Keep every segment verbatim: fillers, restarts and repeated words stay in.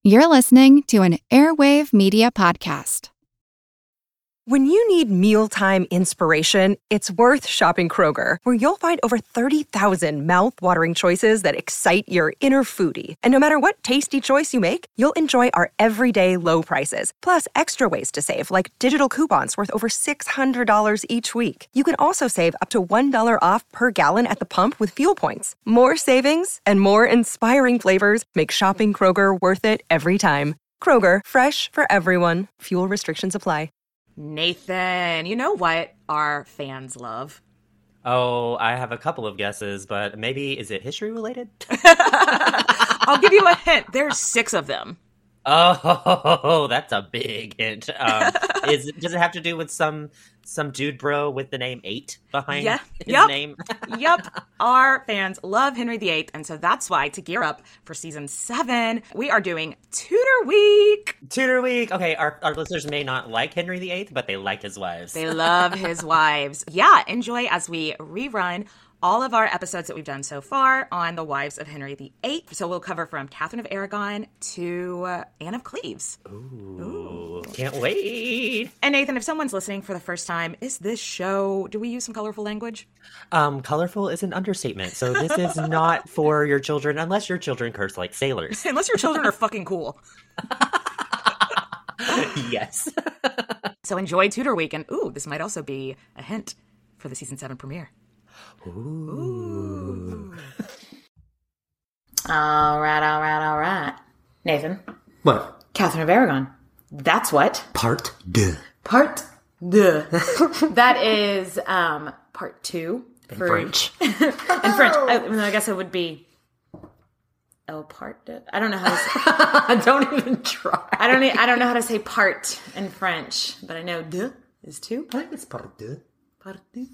You're listening to an Airwave Media Podcast. When you need mealtime inspiration, it's worth shopping Kroger, where you'll find over thirty thousand mouth-watering choices that excite your inner foodie. And no matter what tasty choice you make, you'll enjoy our everyday low prices, plus extra ways to save, like digital coupons worth over six hundred dollars each week. You can also save up to one dollar off per gallon at the pump with fuel points. More savings and more inspiring flavors make shopping Kroger worth it every time. Kroger, fresh for everyone. Fuel restrictions apply. Nathan, you know what our fans love? Oh, I have a couple of guesses, but maybe, is it history related? I'll give you a hint. There's six of them. Oh, that's a big hint. Um, is does it have to do with some some dude bro with the name eight behind yeah. his yep. name? Yep. Our fans love Henry the Eighth, and so that's why, to gear up for season seven, we are doing Tudor Week. Tudor Week. Okay, our, our listeners may not like Henry the Eighth, but they like his wives. They love his wives. Yeah, enjoy as we rerun all of our episodes that we've done so far on the wives of Henry the Eighth. So we'll cover from Catherine of Aragon to uh, Anne of Cleves. Ooh, Ooh, can't wait. And Nathan, if someone's listening for the first time, is this show, do we use some colorful language? Um, colorful is an understatement. So this is not for your children, unless your children curse like sailors. Unless your children are fucking cool. Yes. So enjoy Tudor Week. And ooh, this might also be a hint for the season seven premiere. Ooh. Ooh. All right, all right, all right. Nathan. What? Catherine of Aragon. That's what? Part deux. Part deux. That is um, part two. In for, French. In French. I, I guess it would be El part deux. I don't know how to say. Don't even try. I don't. I don't know how to say part in French, but I know deux is two. I think it's part deux. Part deux.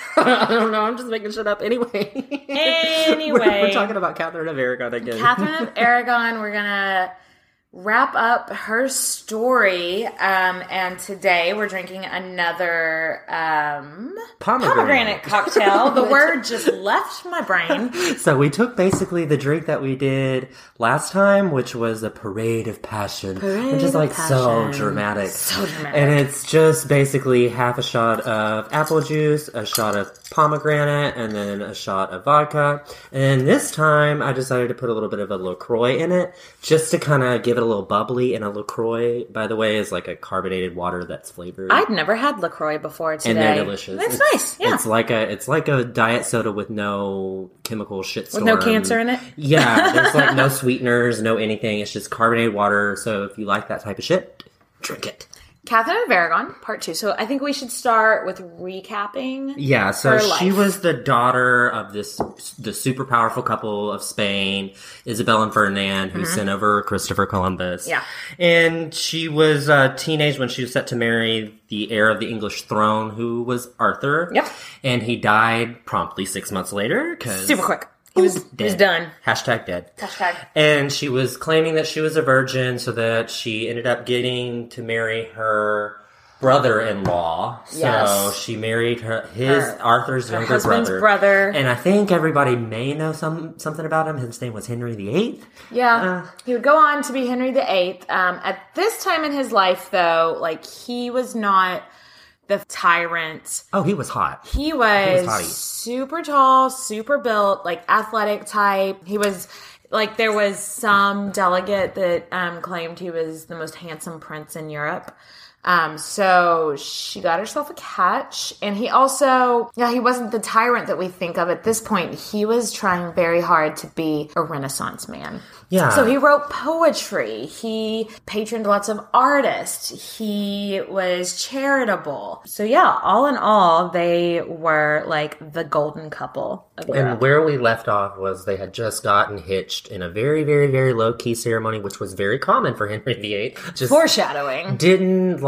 I don't know. I'm just making shit up anyway. Anyway. we're, we're talking about Catherine of Aragon again. Catherine of Aragon, we're going to wrap up her story. Um, and today we're drinking another um, pomegranate. pomegranate cocktail. The word just left my brain. So we took basically the drink that we did last time, which was a Parade of Passion. Parade which is like of so Passion. dramatic. So dramatic. And it's just basically half a shot of apple juice, a shot of pomegranate, and then a shot of vodka. And this time I decided to put a little bit of a LaCroix in it, just to kind of give it a little bubbly. And a LaCroix, by the way, is like a carbonated water that's flavored. I'd never had LaCroix before today. And they're delicious. That's it's, nice, yeah. It's like a it's like a diet soda with no chemical shitstorm. With no cancer in it? Yeah, there's like no sweeteners, no anything. It's just carbonated water. So if you like that type of shit, drink it. Catherine of Aragon, part two. So I think we should start with recapping. Yeah, so her she life. was the daughter of this the super powerful couple of Spain, Isabel and Ferdinand, who Mm-hmm. sent over Christopher Columbus. Yeah. And she was a teenage when she was set to marry the heir of the English throne, who was Arthur. Yep. And he died promptly six months later. Cause Super quick. He was, he was done. Hashtag dead. Hashtag. And she was claiming that she was a virgin, so that she ended up getting to marry her brother-in-law. So Yes. she married her his Her- Arthur's her younger husband's brother. brother. And I think everybody may know some something about him. His name was Henry the Eighth. Yeah. Uh, he would go on to be Henry the Eighth. Um, at this time in his life, though, like, he was not the tyrant. Oh, he was hot. He was, He was hottie. super tall, super built, like, athletic type. He was... Like, there was some delegate that um, claimed he was the most handsome prince in Europe. Um, so she got herself a catch. And he also, yeah, he wasn't the tyrant that we think of at this point. He was trying very hard to be a Renaissance man. Yeah. So he wrote poetry. He patroned lots of artists. He was charitable. So yeah, all in all, they were like the golden couple of Europe. And where we left off was they had just gotten hitched in a very, very, very low-key ceremony, which was very common for Henry the Eighth. Just Foreshadowing. didn't like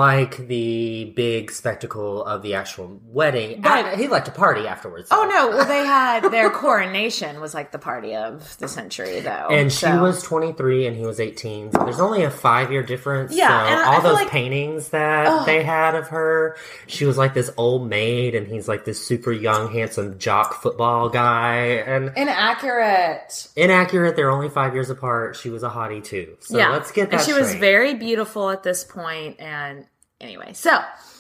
like the big spectacle of the actual wedding. But- I- he liked to party afterwards. Oh though. no! Well, they had their coronation was like the party of the century, though. And she so. was twenty-three and he was eighteen. So there's only a five year difference. Yeah, So and I- I all feel those like- paintings that they had of her, she was like this old maid and he's like this super young, handsome jock football guy. And inaccurate. inaccurate, they're only five years apart. She was a hottie too. So yeah, let's get that And she was straight. very beautiful at this point. And anyway, so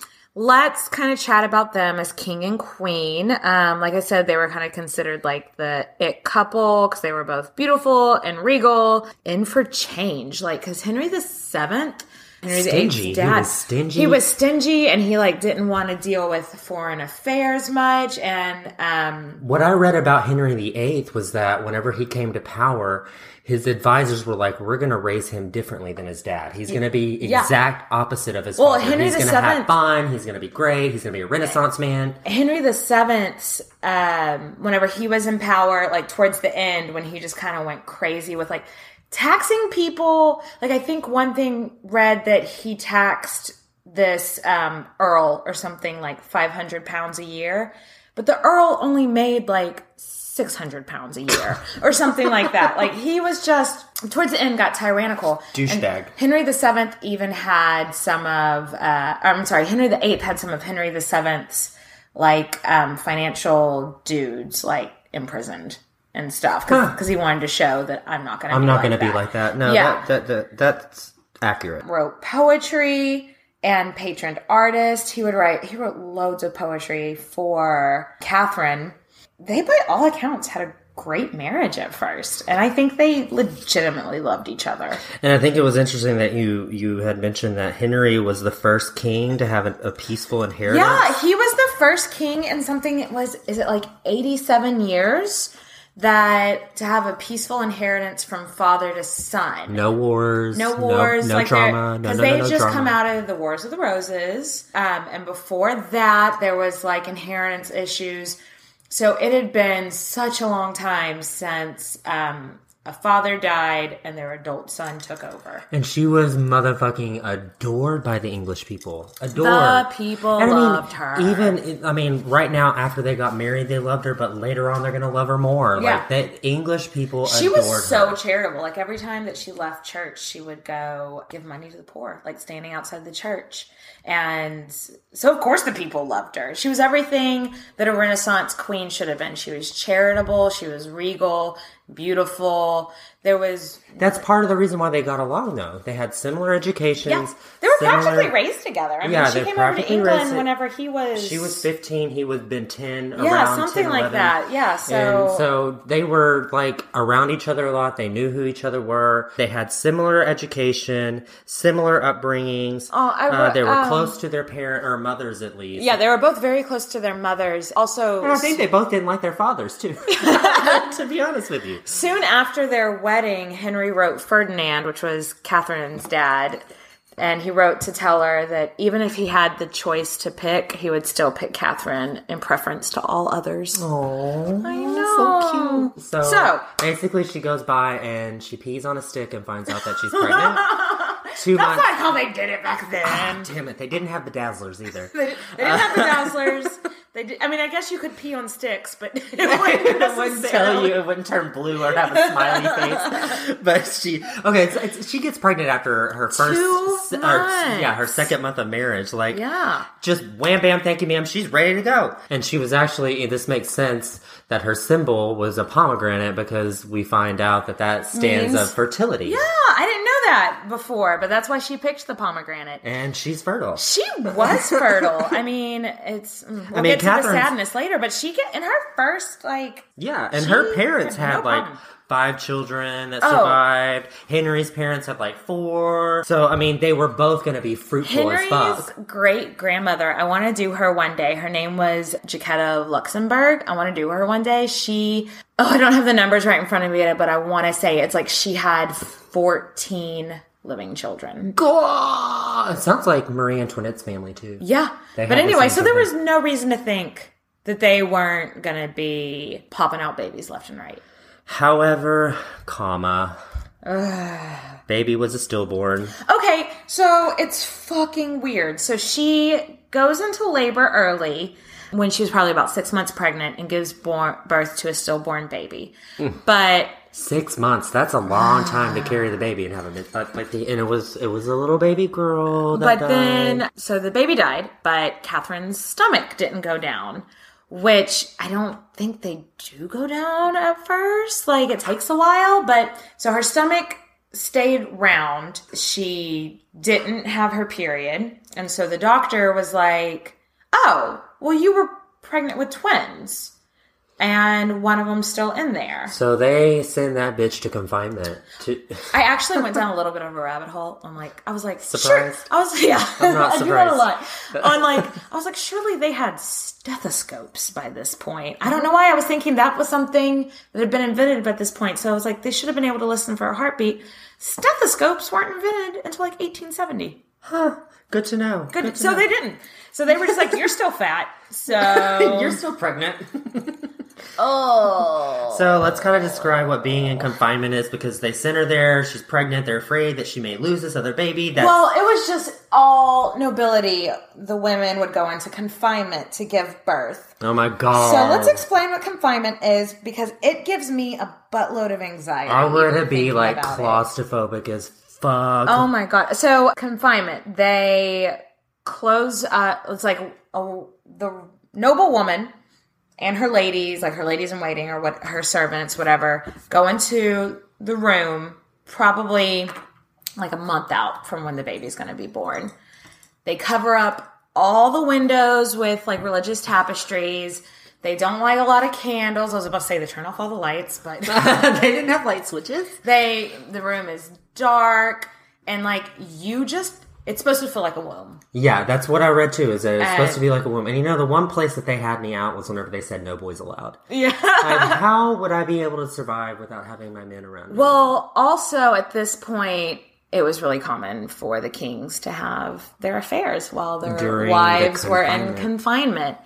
let's kind of chat about them as king and queen. Um, like I said, they were kind of considered like the it couple because they were both beautiful and regal, in for change. Like, because Henry the Seventh. Henry the Stingy. Eighth's He dad. was stingy. He was stingy, and he like didn't want to deal with foreign affairs much. And um, What I read about Henry the Eighth was that whenever he came to power, his advisors were like, we're going to raise him differently than his dad. He's going to be Yeah. exact opposite of his Well, father. Henry he's the going to have Seventh- fun. He's going to be great. He's going to be a Renaissance man. Henry the Seventh, um, whenever he was in power, like towards the end, when he just kind of went crazy with like taxing people. Like, I think one thing read that he taxed this um, Earl or something like five hundred pounds a year, but the Earl only made like six hundred pounds a year or something like that. Like, he was just towards the end got tyrannical. Douchebag. And Henry the Seventh even had some of, uh, I'm sorry, Henry the Eighth had some of Henry the Seventh's like um, financial dudes like imprisoned and stuff because Huh. he wanted to show that I'm not going to. I'm be not like going to be that. like that. No, Yeah. that, that, that that's accurate. Wrote poetry and patroned artist. He would write. He wrote loads of poetry for Catherine. They, by all accounts, had a great marriage at first, and I think they legitimately loved each other. And I think it was interesting that you you had mentioned that Henry was the first king to have a, a peaceful inheritance. Yeah, he was the first king in something. It was is it like eighty-seven years that to have a peaceful inheritance from father to son. No wars. No wars, No, no like drama. No, because no, they no, had no just drama. come out of the Wars of the Roses, um, and before that, there was like inheritance issues. So it had been such a long time since um, a father died and their adult son took over. And she was motherfucking adored by the English people. Adored. The people And I mean, loved her. Even, I mean, right now, after they got married, they loved her, but later on, they're going to love her more. Yeah. Like, the English people She adored was so her. charitable. Like, every time that she left church, she would go give money to the poor, like standing outside the church. And so, of course, the people loved her. She was everything that a Renaissance queen should have been. She was charitable. She was regal, beautiful. There was... That's part of the reason why they got along, though. They had similar educations. Yeah, they were similar- practically raised together. I mean, Yeah, she they're came over to practically England raised- whenever he was... She was fifteen, he would have been ten, Yeah, around something ten, like eleven. that. Yeah, so... And so they were like around each other a lot. They knew who each other were. They had similar education, similar upbringings. Oh, I uh, wrote- they were um, close to their parent or mothers at least. Yeah, they were both very close to their mothers. Also... And I think they both didn't like their fathers too. To be honest with you. Soon after their wedding, Henry wrote Ferdinand, which was Catherine's dad, and he wrote to tell her that even if he had the choice to pick, he would still pick Catherine in preference to all others. Oh, I know. so cute. So, So- basically, she goes by and she pees on a stick and finds out that she's pregnant. Two That's months. not how they did it back then. Damn it! They didn't have the Dazzlers either. They, they didn't have the Dazzlers. They did, I mean, I guess you could pee on sticks, but it wouldn't, It wouldn't tell necessarily- you. It wouldn't turn blue or have a smiley face. But she okay. It's, it's, she gets pregnant after her first, Two se- or, months. yeah, her second month of marriage. Like, Yeah. just wham bam, thank you, ma'am. She's ready to go. And she was actually. This makes sense that her symbol was a pomegranate because we find out that that stands Means- of fertility. Yeah, I didn't know that before, but that's why she picked the pomegranate. And she's fertile. She was fertile. I mean, it's mm, we'll I mean, get to the Catherine's- sadness later, but she get in her first like Yeah, and She- her parents no had like problem. five children that Oh. survived. Henry's parents had like four. So I mean, they were both going to be fruitful as Henry's fuck. great grandmother. I want to do her one day. Her name was Jacquetta of Luxembourg. I want to do her one day. She oh, I don't have the numbers right in front of me yet, but I want to say it's like she had fourteen living children. God, it sounds like Marie Antoinette's family too. Yeah, They but had the anyway, same so there was children. no reason to think that they weren't going to be popping out babies left and right. However, comma, baby was a stillborn. Okay, so it's fucking weird. So she goes into labor early when she was probably about six months pregnant and gives born, birth to a stillborn baby. Mm. But six months, that's a long time to carry the baby and have a mid- uh, like the, and it was it was a little baby girl that But died. then, so the baby died, but Catherine's stomach didn't go down, which I don't think they do go down at first. Like, it takes a while, but so her stomach stayed round. She didn't have her period. And so the doctor was like, oh, well, you were pregnant with twins. And one of them's still in there. So they send that bitch to confinement. To I actually went down a little bit of a rabbit hole. I'm like, I was like, surprised? Sure. I was, yeah. I'm not I do that a surprised. lot. On like, I was like, surely they had stethoscopes by this point. I don't know why I was thinking that was something that had been invented at this point. So I was like, they should have been able to listen for a heartbeat. Stethoscopes weren't invented until like eighteen seventy. Huh. Good to know. Good. Good to so know. they didn't. So they were just like, you're still fat. So You're still pregnant. Oh. So let's kind of describe what being in confinement is, because they sent her there. She's pregnant. They're afraid that she may lose this other baby. That's... Well, it was just all nobility. The women would go into confinement to give birth. Oh my God. So let's explain what confinement is, because it gives me a buttload of anxiety. I would even be thinking like about claustrophobic it. as fuck. Oh my God. So confinement, they close, uh, it's like a, the noble woman and her ladies, like her ladies in waiting or what, her servants, whatever, go into the room probably like a month out from when the baby's going to be born. They cover up all the windows with like religious tapestries. They don't light a lot of candles. I was about to say they turn off all the lights, but they didn't have light switches. They, the room is dark and like you just, it's supposed to feel like a womb. Yeah, that's what I read too, is that it's And- supposed to be like a woman. And you know, the one place that they had me out was whenever they said no boys allowed. Yeah. Like, how would I be able to survive without having my men around me? Well, also at this point, it was really common for the kings to have their affairs while their During wives the were in confinement. confinement.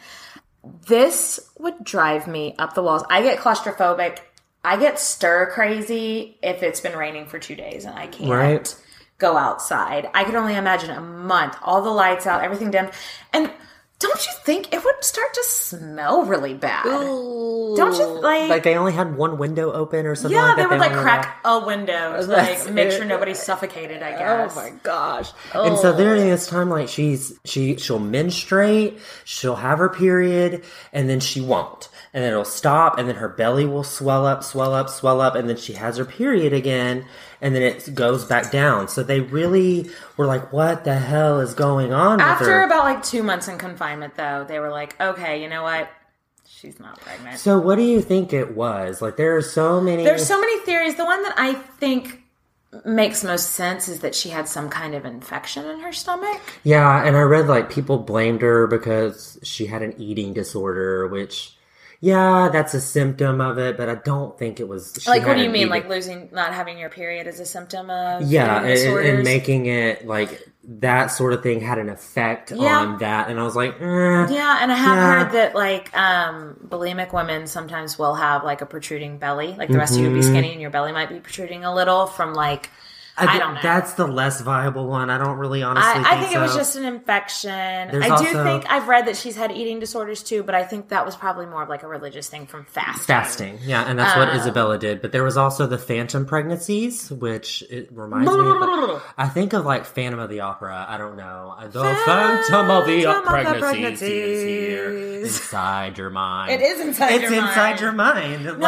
This would drive me up the walls. I get claustrophobic. I get stir crazy if it's been raining for two days and I can't Right. go outside. I could only imagine a month, all the lights out, everything dimmed. And don't you think it would start to smell really bad? Don't you like? Like they only had one window open or something Yeah, like that? they would like only crack a window to That's like make it. sure nobody's suffocated, I guess. Oh my gosh. And so during this time, like she's, she, she'll menstruate, she'll have her period, and then she won't. And then it'll stop, and then her belly will swell up, swell up, swell up, and then she has her period again, and then it goes back down. So they really were like, what the hell is going on with After her? about like two months in confinement, though, they were like, okay, you know what? She's not pregnant. So what do you think it was? Like there are so many... There's so many theories. The one that I think makes most sense is that she had some kind of infection in her stomach. Yeah, and I read like people blamed her because she had an eating disorder, which... Yeah, that's a symptom of it, but I don't think it was... she Like, what had do you an mean? eating- Like losing, not having your period is a symptom of Yeah, eating and, disorders? and making it, like, that sort of thing had an effect Yeah. on that. And I was like, eh, Yeah, and I have Yeah. heard that, like, um, bulimic women sometimes will have, like, a protruding belly. Like, the rest of you would be skinny and your belly might be protruding a little from, like, I, thi- don't know. That's the less viable one. I don't really honestly I, think I think so. it was just an infection. There's I do also- think I've read that she's had eating disorders too, but I think that was probably more of like a religious thing from fasting. Fasting, yeah, and that's Uh, what Isabella did. But there was also the phantom pregnancies, which it reminds me of, like, I think of like Phantom of the Opera. I don't know. The Phantom of the Phantom of the Pregnancies is here pregnancies. inside your mind. It is inside It's your mind. inside your mind. No,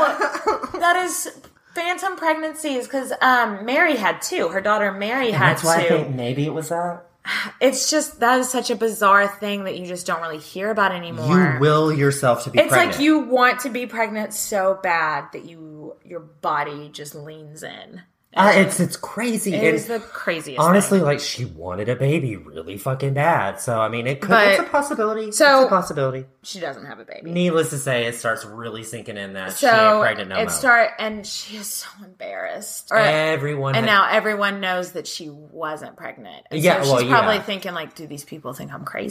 Like, that is phantom pregnancies because um, Mary had two. Her daughter Mary and had that's why two. I think maybe it was that. It's just that is such a bizarre thing that you just don't really hear about anymore. You will yourself to be It's pregnant. like you want to be pregnant so bad that you your body just leans in. Uh, it's it's crazy. It And is the craziest. honestly, thing. like she wanted a baby really fucking bad. So I mean, it could. But- it's a possibility. so- it's a possibility. she doesn't have a baby. Needless to say, it starts really sinking in that she So ain't pregnant no it more. start and she is so embarrassed. Or- Everyone and had- now everyone knows that she wasn't pregnant. And Yeah, so well, she's probably yeah. thinking like, do these people think I'm crazy?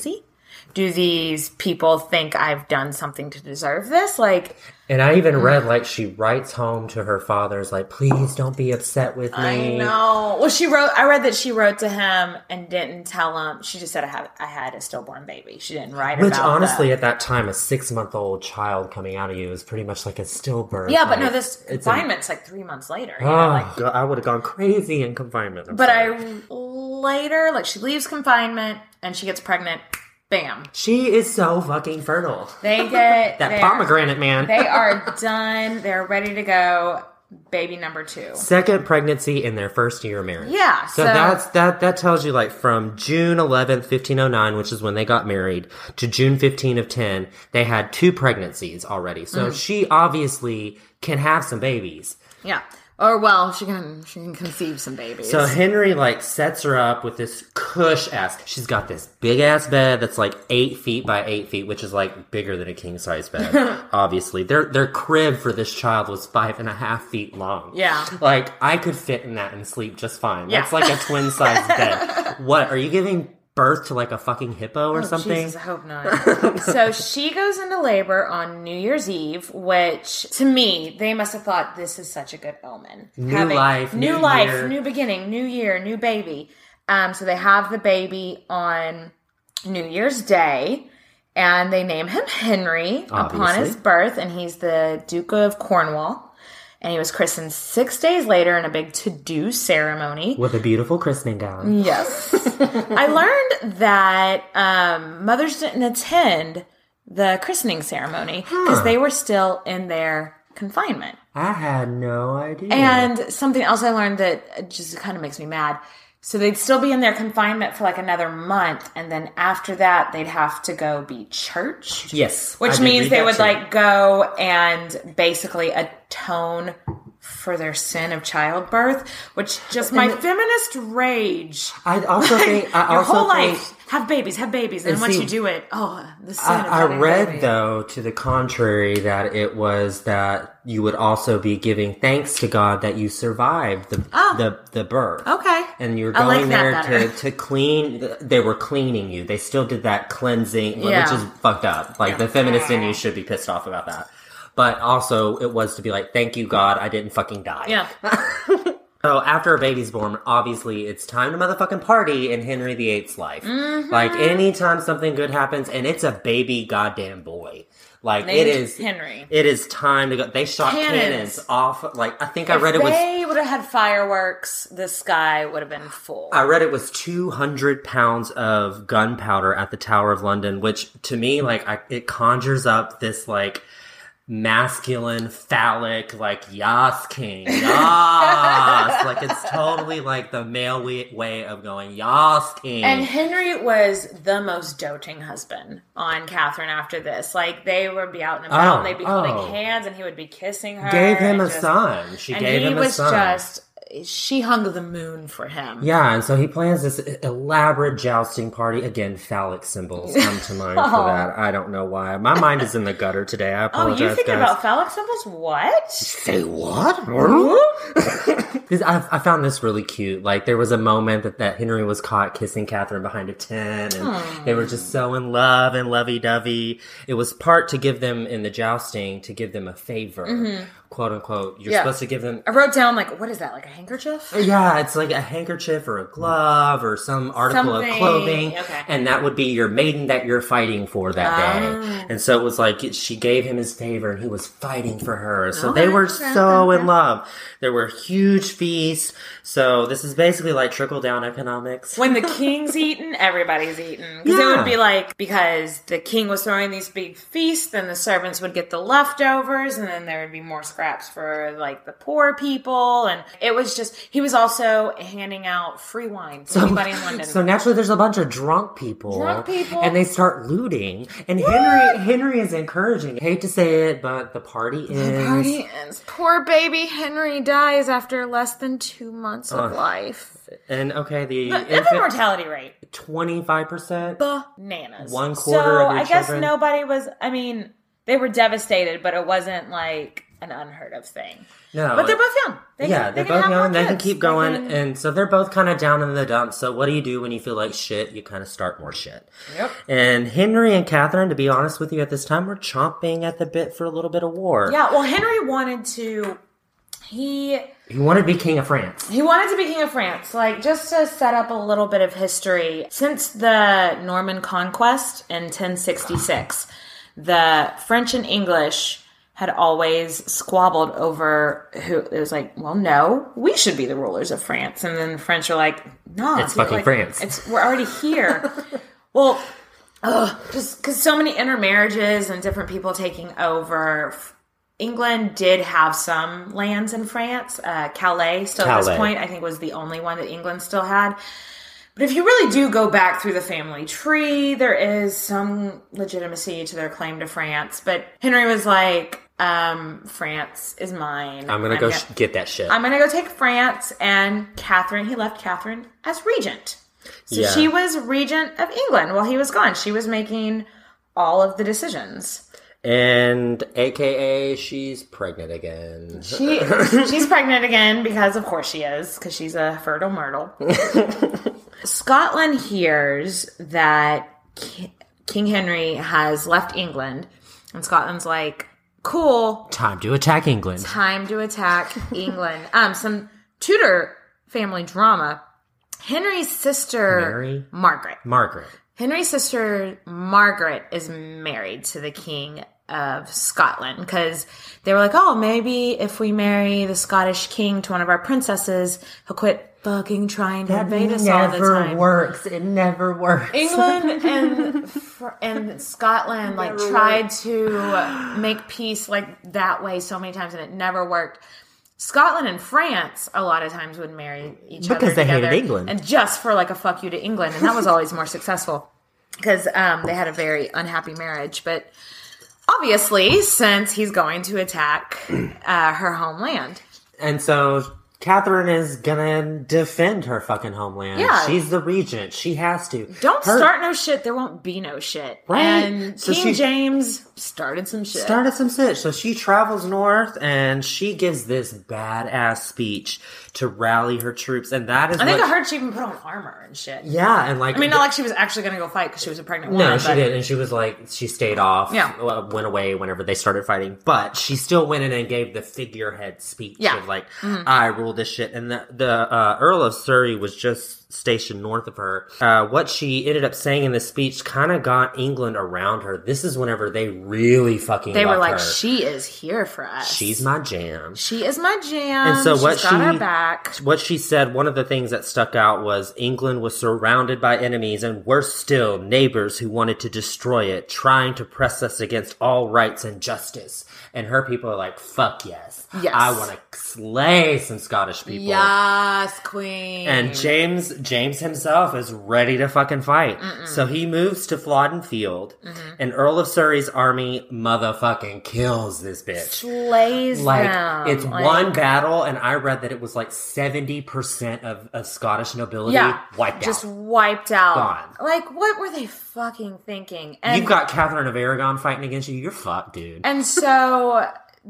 do these people think I've done something to deserve this? Like, and I even read, like, she writes home to her father's, like, please don't be upset with me. I know. Well, she wrote, I read that she wrote to him and didn't tell him. She just said, I had, I had a stillborn baby. She didn't write Which, about honestly, the, at that time, a six-month-old child coming out of you is pretty much like a stillbirth. Yeah, but like, no, this it's confinement's a, like three months later. You oh, know, like, God, I would have gone crazy in confinement. I'm but sorry. I later, like, she leaves confinement and she gets pregnant. Bam. She is so fucking fertile. They get that their- pomegranate, man. They are done. They're ready to go. Baby number two. Second pregnancy in their first year of marriage. Yeah. So, So, that's that. That tells you, like, from June eleventh, fifteen oh nine, which is when they got married, to June fifteenth of ten, they had two pregnancies already. So Mm-hmm. she obviously can have some babies. yeah. Or, well, she can she can conceive some babies. So Henry, like, sets her up with this cush ass. She's got this big ass bed that's like eight feet by eight feet, which is like bigger than a king size bed. Obviously, their their crib for this child was five and a half feet long. Yeah. like I could fit in that and sleep just fine. Yeah. That's like a twin size bed. What are you giving birth to, like a fucking hippo or Oh, something? Jesus, I hope not. So she goes into labor on New Year's Eve, which to me, they must have thought this is such a good omen. New life, new, new life, year. new beginning, new year, new baby. Um, so they have the baby on New Year's Day, and they name him Henry upon Obviously. his birth, and he's the Duke of Cornwall. And he was christened six days later in a big to-do ceremony. With a beautiful christening gown. Yes. I learned that um, mothers didn't attend the christening ceremony because Huh. they were still in their confinement. I had no idea. And something else I learned that just kind of makes me mad. So they'd still be in their confinement for like another month, and then after that, they'd have to go be churched. yes, I Which did means read they that would too. like go and basically atone for their sin of childbirth, which just my feminist rage. I also think. I Your also whole think, life, have babies, have babies, and, And once see, you do it, oh, the sin of I, I having a read baby. though to the contrary that it was that you would also be giving thanks to God that you survived the Oh. the, the birth. Okay. And you're I going like that there better. to, to clean. They were cleaning you. They still did that cleansing, Yeah. which is fucked up. Like the feminist in you should be pissed off about that. But also, it was to be like, thank you, God, I didn't fucking die. Yeah. So after a baby's born, obviously it's time to motherfucking party in Henry the Eighth's life. Mm-hmm. Like anytime something good happens, and it's a baby goddamn boy. Like Named it is Henry. It is time to go. They shot Cannons. cannons, off. Like I think I If read it was. they would have had fireworks, the sky would have been full. I read it was two hundred pounds of gunpowder at the Tower of London, which to me, like, I, it conjures up this, like, masculine, phallic, like, yas, king, yas. Like, it's totally, like, the male way, way of going, yas, king. And Henry was the most doting husband on Catherine after this. Like, they would be out and about, Oh, and they'd be oh. holding hands, and he would be kissing her. Gave him and a just- son. She and gave he him a was son. just, she hung the moon for him. Yeah, and so he plans this elaborate jousting party. Again, phallic symbols come to mind for that. I don't know why. My mind is in the gutter today. I Oh, apologize, you thinking guys. about phallic symbols? What? Say what? Because I, I found this really cute. Like, there was a moment that, that Henry was caught kissing Catherine behind a tent, and they were just so in love and lovey-dovey. It was part to give them, in the jousting, to give them a favor, quote unquote. You're Yeah. supposed to give them. I wrote down, like, what is that, like a handkerchief? Yeah, it's like a handkerchief or a glove or some article Something, of clothing. okay. And that would be your maiden that you're fighting for that Oh. day. And so it was like she gave him his favor and he was fighting for her. So Okay, they were okay, so okay. in love. There were huge feasts. So this is basically like trickle down economics. When the king's eaten, everybody's eaten. Because it Yeah. would be like, because the king was throwing these big feasts, then the servants would get the leftovers, and then there would be more scraps for, like, the poor people. And it was just, he was also handing out free wine to anybody in London. So naturally, there's a bunch of drunk people, Drunk people. and they start looting. And Henry, Henry is encouraging. Hate to say it, but the party ends. Party ends. Poor baby Henry dies after less than two months of Ugh. life. And okay, the The infant infant mortality rate. twenty-five percent. Bananas. One quarter so of your I guess children. nobody was, I mean, they were devastated, but it wasn't like an unheard of thing. No, but they're both young. They yeah, can, they're they can both have more young. They can kids. keep going, They can- and so they're both kind of down in the dumps. So what do you do when you feel like shit? You kind of start more shit. Yep. And Henry and Catherine, to be honest with you, at this time, were chomping at the bit for a little bit of war. Yeah, well, Henry wanted to. He He wanted to be king of France. he wanted to be king of France. Like, just to set up a little bit of history, since the Norman conquest in ten sixty-six, the French and English had always squabbled over who. It was like, well, no, we should be the rulers of France, and then the French are like, no, It's fucking like, France. It's we're already here. Well, ugh, just because so many intermarriages and different people taking over. England did have some lands in France. Uh, Calais, still at this Calais. point, I think was the only one that England still had. But if you really do go back through the family tree, there is some legitimacy to their claim to France. But Henry was like, um, France is mine. I'm gonna go gonna, sh- get that shit. I'm gonna go take France. And Catherine, he left Catherine as regent. So Yeah. she was regent of England while he was gone. She was making all of the decisions. And A K A she's pregnant again. She she's pregnant again because of course she is, because she's a fertile myrtle. Scotland hears that Ki- King Henry has left England, and Scotland's like, cool, Time to attack England. time to attack England. Um, some Tudor family drama. Henry's sister Mary? Margaret. Margaret. Henry's sister Margaret is married to the King of Scotland because they were like, oh, maybe if we marry the Scottish king to one of our princesses, he'll quit fucking trying to invade us all the time. works. It never works. England and fr- and Scotland like tried to make peace like that way so many times, and it never worked. Scotland and France a lot of times would marry each other Because they hated together, England. and just for like a fuck you to England, and that was always more successful because um, they had a very unhappy marriage. But obviously, since he's going to attack uh, her homeland, And so Catherine is gonna defend her fucking homeland. Yeah. She's the regent. She has to. don't Her- start no shit. There won't be no shit. Right. And So King she- James started some shit. Started some shit. So she travels north and she gives this badass speech to rally her troops. And that is I think what, I heard she even put on armor and shit. Yeah, and like I mean, not like she was actually going to go fight because she was a pregnant woman. No, she but did, and she was like, she stayed off, Yeah. uh, went away whenever they started fighting, but she still went in and gave the figurehead speech Yeah. of like, I rule this shit, and the, the uh, Earl of Surrey was just stationed north of her. Uh, what she ended up saying in this speech kind of got England around her. This is whenever they really fucking They were loved like, her. she is here for us. She's my jam. She is my jam. And so what She's got she our back. what she said, one of the things that stuck out was England was surrounded by enemies and worse still, neighbors who wanted to destroy it, trying to press us against all rights and justice. And her people are like, fuck yes. Yes. I want to slay some Scottish people. Yes, queen. And James James himself is ready to fucking fight. So he moves to Flodden Field, Mm-hmm. and Earl of Surrey's army motherfucking kills this bitch. slays Like, them. it's Like, one battle, and I read that it was like seventy percent of, of Scottish nobility Yeah, wiped just out. wiped out. Gone. Like, what were they fucking thinking? And, You've got Catherine of Aragon fighting against you. You're fucked, dude. and so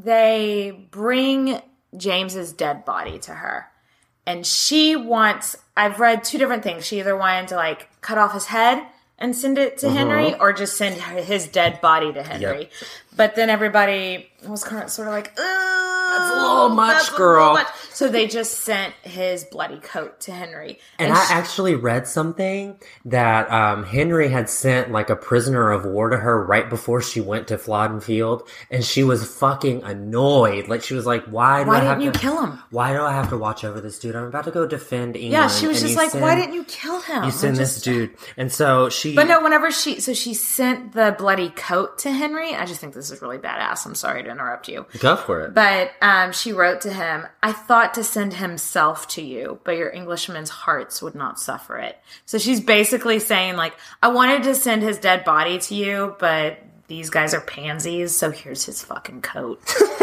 they bring James's dead body to her. And she wants, I've read two different things. She either wanted to like cut off his head and send it to Henry, or just send her, his dead body to Henry. Yep. But then everybody was kind of sort of like, that's a little much, girl." So they just sent his bloody coat to Henry. And I she- actually read something that um, Henry had sent like a prisoner of war to her right before she went to Flodden Field, and she was fucking annoyed. Like she was like, "Why do Why I have didn't you to, kill him? Why do I have to watch over this dude? I'm about to go defend England." Yeah, she was and just you like, send- why didn't you kill him? You send Like, this just- dude, and so she. But no, whenever she, so she sent the bloody coat to Henry. I just think this is really badass. I'm sorry to interrupt you. Go for it. But um, she wrote to him, I thought to send himself to you, but your Englishmen's hearts would not suffer it. So she's basically saying, like, I wanted to send his dead body to you, but these guys are pansies, so here's his fucking coat.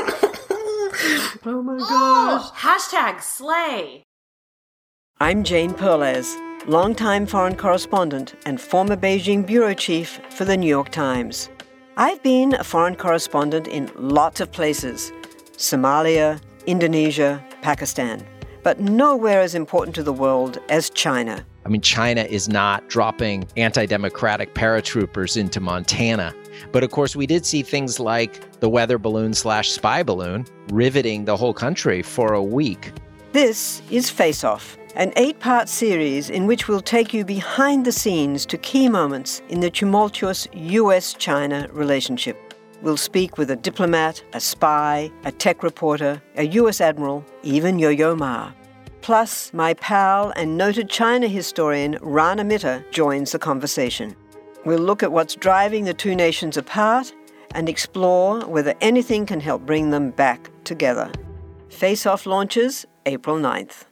Oh my gosh. Oh, hashtag slay. I'm Jane Perlez, longtime foreign correspondent and former Beijing bureau chief for the New York Times. I've been a foreign correspondent in lots of places, Somalia, Indonesia, Pakistan. But nowhere as important to the world as China. I mean, China is not dropping anti-democratic paratroopers into Montana. But of course, we did see things like the weather balloon slash spy balloon riveting the whole country for a week. This is Face Off, an eight-part series in which we'll take you behind the scenes to key moments in the tumultuous U S China relationship. We'll speak with a diplomat, a spy, a tech reporter, a U S admiral, even Yo-Yo Ma. Plus, my pal and noted China historian Rana Mitter joins the conversation. We'll look at what's driving the two nations apart and explore whether anything can help bring them back together. Face Off launches April ninth.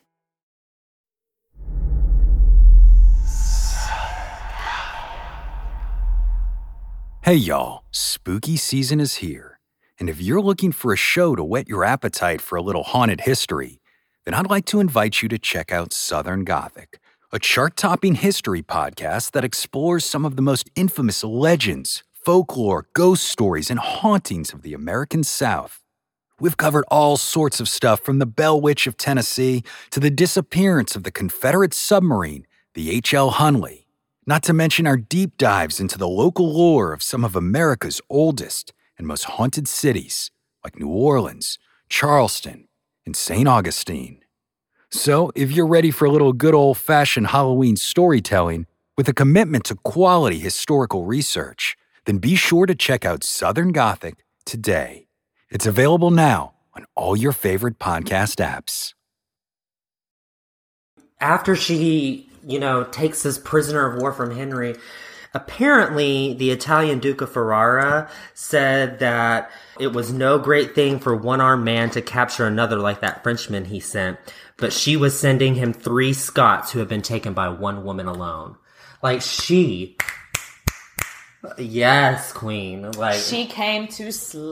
Hey y'all, spooky season is here. And if you're looking for a show to whet your appetite for a little haunted history, then I'd like to invite you to check out Southern Gothic, a chart-topping history podcast that explores some of the most infamous legends, folklore, ghost stories, and hauntings of the American South. We've covered all sorts of stuff from the Bell Witch of Tennessee to the disappearance of the Confederate submarine, the H L Hunley, not to mention our deep dives into the local lore of some of America's oldest and most haunted cities, like New Orleans, Charleston, and Saint Augustine. So, if you're ready for a little good old-fashioned Halloween storytelling with a commitment to quality historical research, then be sure to check out Southern Gothic today. It's available now on all your favorite podcast apps. After she, you know, takes this prisoner of war from Henry, apparently the Italian Duke of Ferrara said that it was no great thing for one-armed man to capture another like that Frenchman he sent, but she was sending him three Scots who had been taken by one woman alone. Like, she... Yes, queen. Like, she came to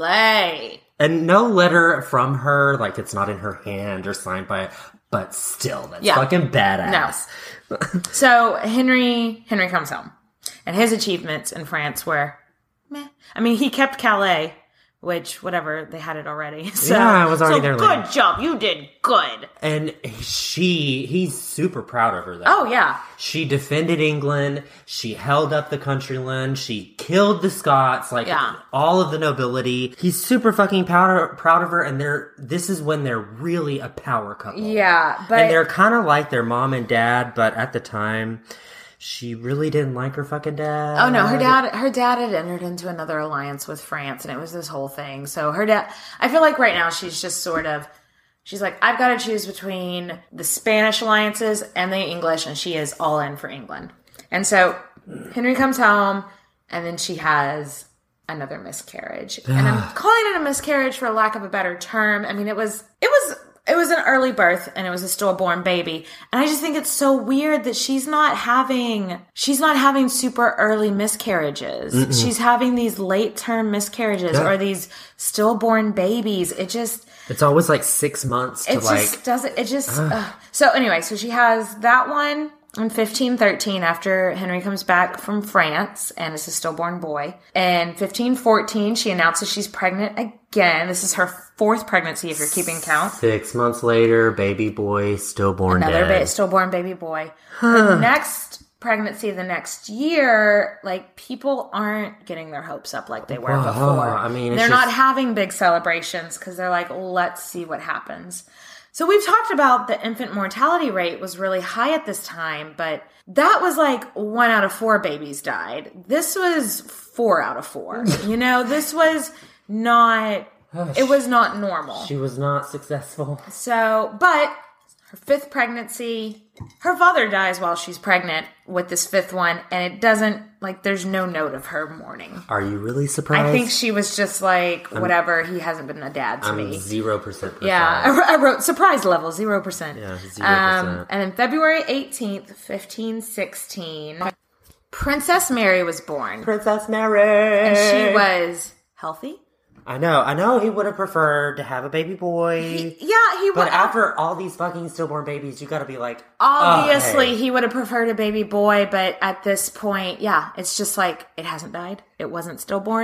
slay. And no letter from her, like, it's not in her hand or signed by... But still, that's yeah. fucking badass. No. So, Henry Henry comes home. And his achievements in France were meh. I mean, he kept Calais, which, whatever, they had it already. So, yeah, I was already so there. Good later. job. You did good. And she, he's super proud of her, though. Oh, yeah. She defended England. She held up the countryland. She killed the Scots, like yeah. all of the nobility. He's super fucking proud, proud of her, and they're this is when they're really a power couple. Yeah, but... And they're kind of like their mom and dad, but at the time... She really didn't like her fucking dad. Oh no, her dad her dad had entered into another alliance with France, and it was this whole thing. So her dad, I feel like right now she's just sort of, she's like, I've got to choose between the Spanish alliances and the English, and she is all in for England. And so Henry comes home, and then she has another miscarriage. And I'm calling it a miscarriage for lack of a better term. I mean, it was, it was... It was an early birth, and it was a stillborn baby. And I just think it's so weird that she's not having, she's not having super early miscarriages. Mm-mm. She's having these late-term miscarriages yeah. or these stillborn babies. It just... It's always like six months to it like... It just doesn't, it just... Uh. So anyway, so she has that one in fifteen thirteen after Henry comes back from France, and it's a stillborn boy. In fifteen fourteen, she announces she's pregnant again. This is her fourth pregnancy, if you're keeping count. Six months later, baby boy, stillborn Another dead. Ba- stillborn baby boy. Her next pregnancy the next year, like, people aren't getting their hopes up like they were Whoa, before. I mean, they're just... not having big celebrations because they're like, let's see what happens. So we've talked about the infant mortality rate was really high at this time, but that was like one out of four babies died. This was four out of four. You know, this was not... It was not normal. She was not successful. So, but her fifth pregnancy, her father dies while she's pregnant with this fifth one, and it doesn't, like, there's no note of her mourning. Are you really surprised? I think she was just like, whatever, he hasn't been a dad to I'm me. zero percent surprised. Yeah, I, I wrote surprise level, zero percent. Yeah, zero percent. Um, and then February eighteenth, fifteen sixteen, Princess Mary was born. Princess Mary! And she was healthy. I know, I know he would have preferred to have a baby boy. He, yeah, he would. But after all these fucking stillborn babies, you gotta be like, obviously, oh, hey. he would have preferred a baby boy, but at this point, yeah, it's just like, it hasn't died. It wasn't stillborn.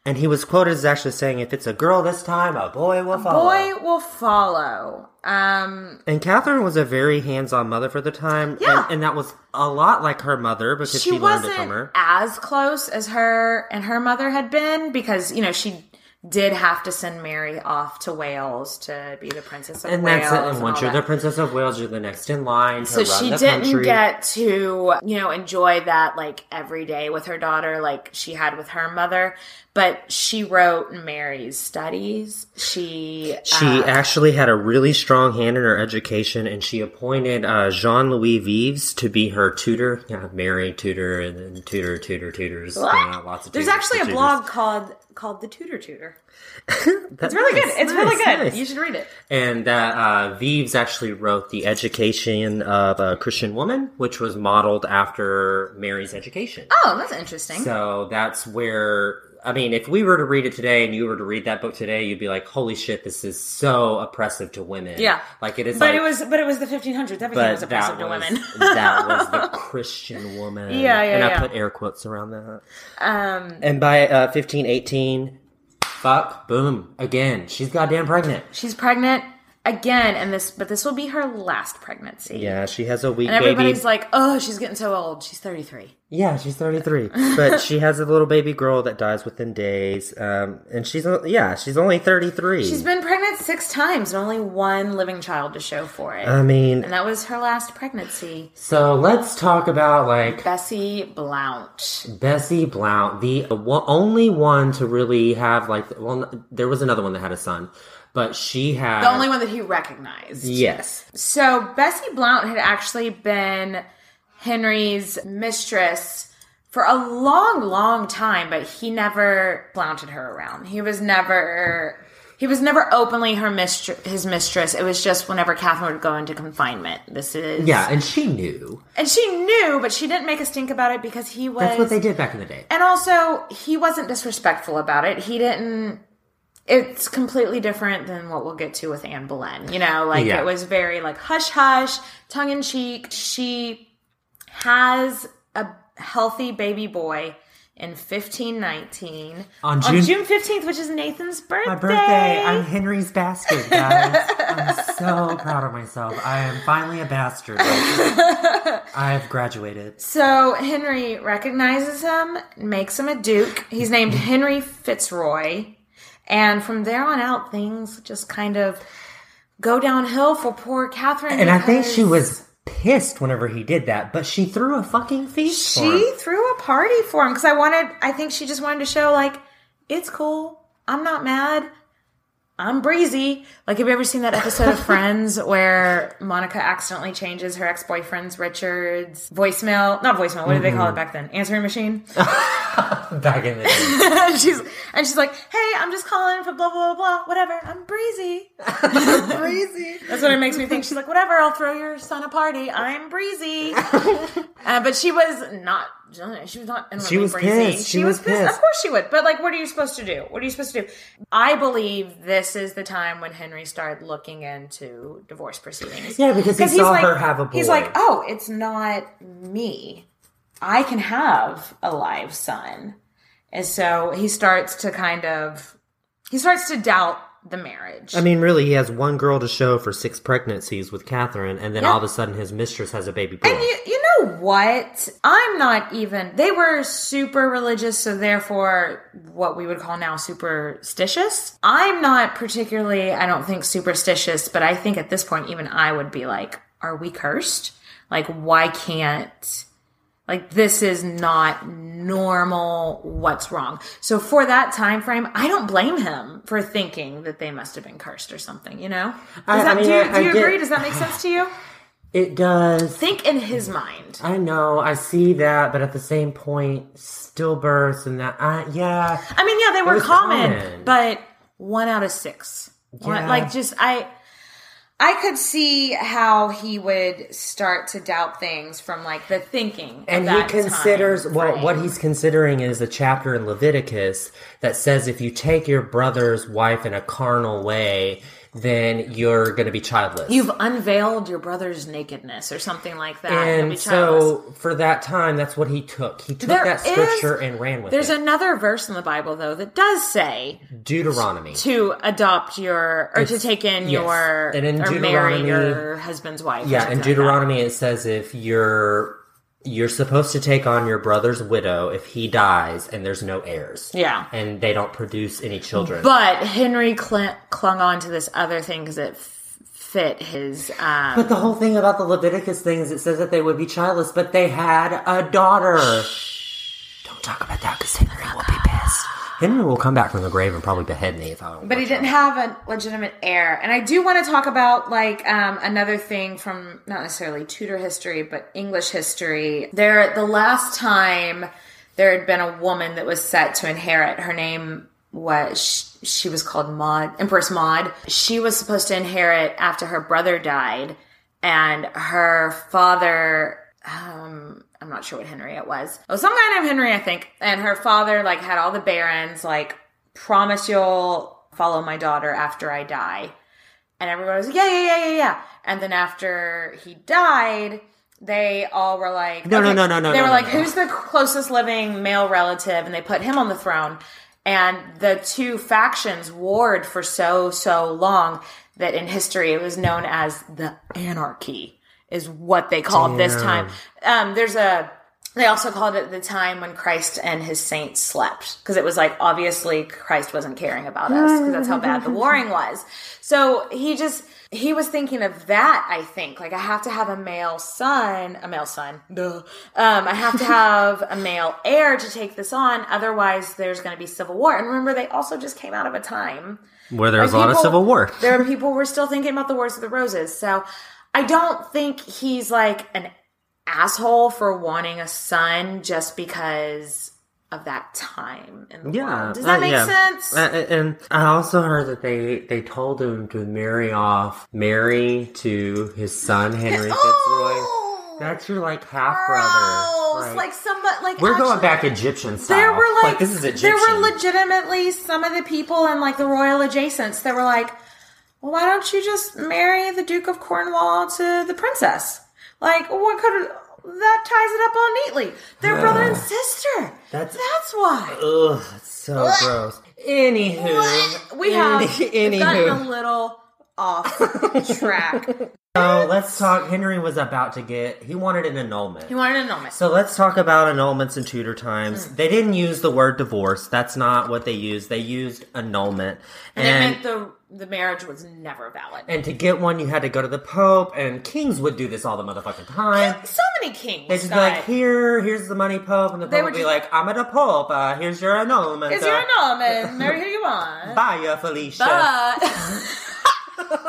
And he was quoted as actually saying, if it's a girl this time, a boy will a follow. boy will follow. Um, and Catherine was a very hands-on mother for the time. Yeah. And, and that was a lot like her mother because she, she learned it wasn't from her. as close as her and her mother had been because, you know, she did have to send Mary off to Wales to be the Princess of and Wales. That's it. And and once all you're that. the Princess of Wales, you're the next in line to So run she the didn't country. get to, you know, enjoy that like every day with her daughter like she had with her mother. But she wrote Mary's studies. She She uh, actually had a really strong hand in her education, and she appointed uh, Jean-Louis Vives to be her tutor. Yeah, Mary tutor, and then tutor, tutor, tutors. You know, lots of There's tutors, actually a tutors. blog called called The Tutor Tutor. That's It's really nice, good. It's nice, really good. nice. You should read it. And that uh, Vives actually wrote The Education of a Christian Woman, which was modeled after Mary's education. Oh, that's interesting. So that's where, I mean, if we were to read it today and you were to read that book today, you'd be like, holy shit, this is so oppressive to women. Yeah. Like it is but like, it was but it was the fifteen hundreds. Everything but was oppressive that to was, women. that was the Christian woman. Yeah, yeah, And I yeah. put air quotes around that. Um, And by uh, fifteen eighteen, fuck, boom, again, she's goddamn pregnant. she's pregnant again, and this but this will be her last pregnancy. Yeah, she has a weak And everybody's baby. like, oh, she's getting so old. She's thirty-three. Yeah, she's thirty-three. But she has a little baby girl that dies within days. Um, and she's, o- yeah, she's only thirty-three. She's been pregnant six times and only one living child to show for it. I mean, and that was her last pregnancy. so let's talk about, like, Bessie Blount. Bessie Blount, the one, only one to really have, like, well, there was another one that had a son, but she had... The only one that he recognized. Yes. So Bessie Blount had actually been Henry's mistress for a long, long time, but he never flaunted her around. He was never... He was never openly her mistr- his mistress. It was just whenever Catherine would go into confinement. This is... Yeah, and she knew. And she knew, but she didn't make a stink about it because he was... That's what they did back in the day. And also, he wasn't disrespectful about it. He didn't... It's completely different than what we'll get to with Anne Boleyn. You know, like, Yeah. it was very, like, hush-hush, tongue-in-cheek. She has a healthy baby boy in fifteen nineteen. On On June- June fifteenth, which is Nathan's birthday. My birthday. I'm Henry's bastard, guys. I'm so proud of myself. I am finally a bastard. I've graduated. So Henry recognizes him, makes him a duke. He's named Henry Fitzroy. And from there on out, things just kind of go downhill for poor Catherine. And I think she because was pissed whenever he did that, but she threw a fucking feast for him. She threw a party for him because I wanted, I think she just wanted to show, like, it's cool. I'm not mad. I'm breezy. Like, have you ever seen that episode of Friends where Monica accidentally changes her ex-boyfriend's Richard's voicemail? Not voicemail. What did they call it back then? Answering machine? Back in the day. and she's and she's like, hey, I'm just calling for blah, blah, blah, blah. Whatever. I'm breezy. Crazy. That's what it makes me think. She's like, whatever, I'll throw your son a party. I'm breezy. uh, but she was not, she was not inwardly She was breezy. pissed. She was pissed. Of course she would. But, like, what are you supposed to do? What are you supposed to do? I believe this is the time when Henry started looking into divorce proceedings. Yeah, because he he's saw like, her have a boy. He's like, oh, it's not me. I can have a live son. And so he starts to kind of, he starts to doubt the marriage. I mean, really, he has one girl to show for six pregnancies with Catherine, and then Yeah. all of a sudden his mistress has a baby boy. And you, you know what? I'm not even, they were super religious, so therefore what we would call now superstitious. I'm not particularly, I don't think superstitious, but I think at this point, even I would be like, are we cursed? Like, why can't, like, this is not normal. What's wrong? So for that time frame, I don't blame him for thinking that they must have been cursed or something, you know? Does I- I that, mean, do you, I- I do you get- agree? Does that make sense to you? It does. Think in his mind. I know, I see that, but at the same point, stillbirths and that, uh, yeah. I mean, yeah, they were was common, common. but one out of six. One- Yeah. like, just, I... I could see how he would start to doubt things from, like, the thinking. And of he that considers, time well, frame. what he's considering is a chapter in Leviticus that says if you take your brother's wife in a carnal way, then you're going to be childless. You've unveiled your brother's nakedness or something like that. And so for that time, that's what he took. He took There that scripture is- and ran with There's it. another verse in the Bible, though, that does say Deuteronomy. to adopt your, or to It's- take in yes. your, And in or marry Deuteronomy- your husband's wife. or Yeah, something in like Deuteronomy it says if you're you're supposed to take on your brother's widow if he dies and there's no heirs. Yeah. And they don't produce any children. But Henry cl- clung on to this other thing because it f- fit his. Um, But the whole thing about the Leviticus thing is it says that they would be childless, but they had a daughter. Don't talk about that because Henry will be pissed. Henry will come back from the grave and probably behead me if I don't. But he didn't have a legitimate heir. And I do want to talk about, like, um, another thing from not necessarily Tudor history, but English history. There, the last time there had been a woman that was set to inherit, her name was, she was called Maud, Empress Maud. She was supposed to inherit after her brother died, and her father, um, I'm not sure what Henry it was. Oh, some guy named Henry, I think. And her father, like, had all the barons, like, promise you'll follow my daughter after I die. And everyone was like, yeah, yeah, yeah, yeah, yeah. And then after he died, they all were like, No, no, no, no, no, They no, were no, like, no. who's the closest living male relative? And they put him on the throne. And the two factions warred for so, so long that in history it was known as the anarchy. Is what they called this time. Um, there's a, they also called it the time when Christ and his saints slept. Because it was like, obviously, Christ wasn't caring about us. Because that's how bad the warring was. So he just, he was thinking of that, I think. Like, I have to have a male son, a male son, duh. Um, I have to have a male heir to take this on. Otherwise, there's going to be civil war. And remember, they also just came out of a time Where there was like a lot of people- civil war. There were people who were still thinking about the Wars of the Roses. So I don't think he's like an asshole for wanting a son just because of that time in the Yeah. world. Does that uh, make yeah. sense? Uh, and I also heard that they, they told him to marry off Mary to his son, Henry Oh! Fitzroy. That's your, like, half-brother. Gross. Like, Like somebody, like we're actually, going back Egyptian style. There were like, this is Egyptian. there were legitimately some of the people in like the royal adjacents that were like, well, why don't you just marry the Duke of Cornwall to the princess? Like, what could that ties it up all neatly? They're brother and sister. That's- That's why. Ugh, that's so gross. Anywho. We have Any, we've gotten a anywho. little off track. So let's talk. Henry was about to get, he wanted an annulment. He wanted an annulment. So let's talk about annulments in Tudor times. Mm. They didn't use the word divorce. That's not what they used. They used annulment. and it meant the the marriage was never valid. And to get one, you had to go to the Pope, and kings would do this all the motherfucking time. So many kings. They just be got- like, here, here's the money, Pope, and the They Pope would would be just- like, I'm at a Pope, uh, here's your annulment. Is uh, your annulment? Marry who you want. Bye, Felicia. But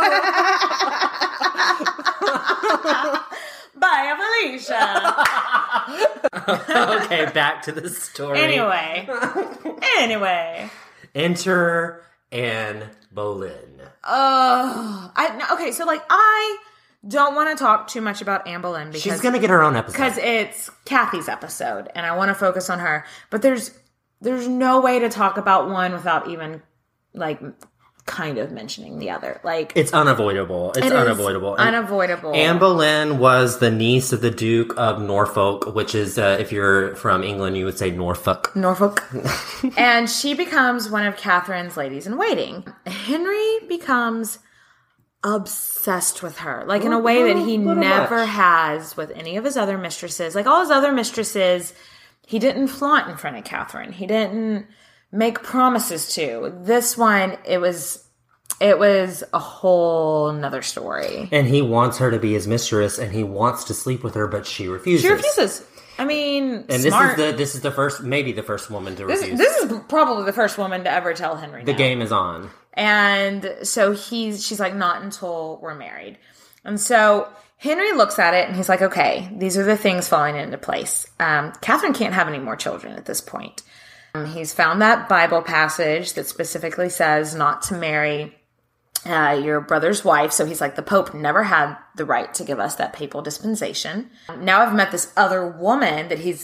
bye, Felicia. Okay, back to the story. Anyway, anyway. Enter Anne Boleyn. Oh, I no, okay. So like, I don't want to talk too much about Anne Boleyn because She's gonna get her own episode. because it's Kathy's episode, and I want to focus on her. But there's there's no way to talk about one without even like kind of mentioning the other. Like It's unavoidable. It's it is unavoidable. And unavoidable. Anne Boleyn was the niece of the Duke of Norfolk, which is, uh, if you're from England, you would say Norfolk. Norfolk. And she becomes one of Catherine's ladies in waiting. Henry becomes obsessed with her, like in a way that he Little never much. has with any of his other mistresses. Like all his other mistresses, he didn't flaunt in front of Catherine. He didn't make promises to. This one, it was it was a whole nother story. And he wants her to be his mistress, and he wants to sleep with her, but she refuses. She refuses. I mean, And smart. this is the this is the first, maybe the first woman to This, refuse. this is probably the first woman to ever tell Henry the no. game is on. And so he's, she's like, not until we're married. And so Henry looks at it and he's like, okay, these are the things falling into place. Um, Catherine can't have any more children at this point. Um, he's found that Bible passage that specifically says not to marry uh, your brother's wife. So he's like, the Pope never had the right to give us that papal dispensation. Now I've met this other woman that he's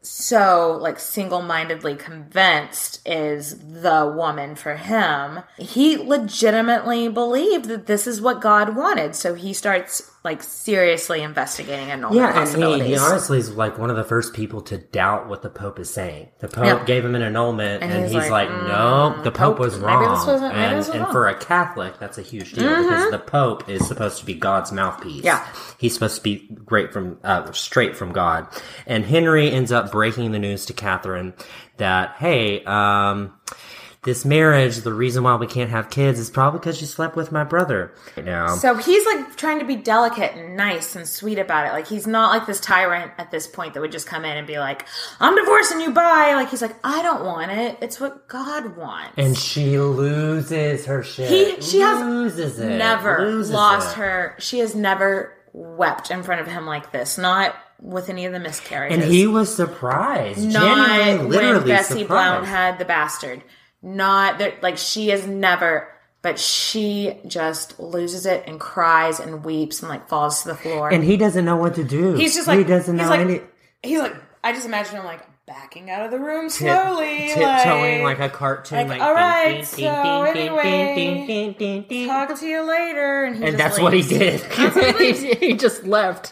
so like single-mindedly convinced is the woman for him, he legitimately believed that this is what God wanted. So he starts like seriously investigating annulment yeah, possibilities. and he, he honestly is like one of the first people to doubt what the Pope is saying. The Pope Yeah. gave him an annulment, and, And he's, he's like, like, mm, no, the Pope, Pope, was maybe wrong. this wasn't- maybe and this was and wrong. for a Catholic, that's a huge deal Mm-hmm. because the Pope is supposed to be God's mouthpiece. Yeah. He's supposed to be great from uh, straight from God. And Henry ends up breaking the news to Catherine that, hey, um... this marriage, the reason why we can't have kids is probably because you slept with my brother. Right now. So he's like trying to be delicate and nice and sweet about it. Like he's not like this tyrant at this point that would just come in and be like, I'm divorcing you, bye. Like he's like, I don't want it. It's what God wants. And she loses her shit. He, she loses has it. never Loses lost it. her. She has never wept in front of him like this. Not with any of the miscarriages. And he was surprised. Not Genuinely, literally when Bessie surprised. Blount had the bastard. Not that, like, she is never, but she just loses it and cries and weeps and, like, falls to the floor. And he doesn't know what to do. He's just like, he doesn't he's know like, any. he's like, I just imagine him, like, backing out of the room slowly. Tip, tiptoeing like, like a cartoon. like, Like, all right, ding, so ding, ding, ding, anyway, ding, ding, ding, ding. talk to you later. And he And just that's what he leaves. did. That's what he leaves. he just left.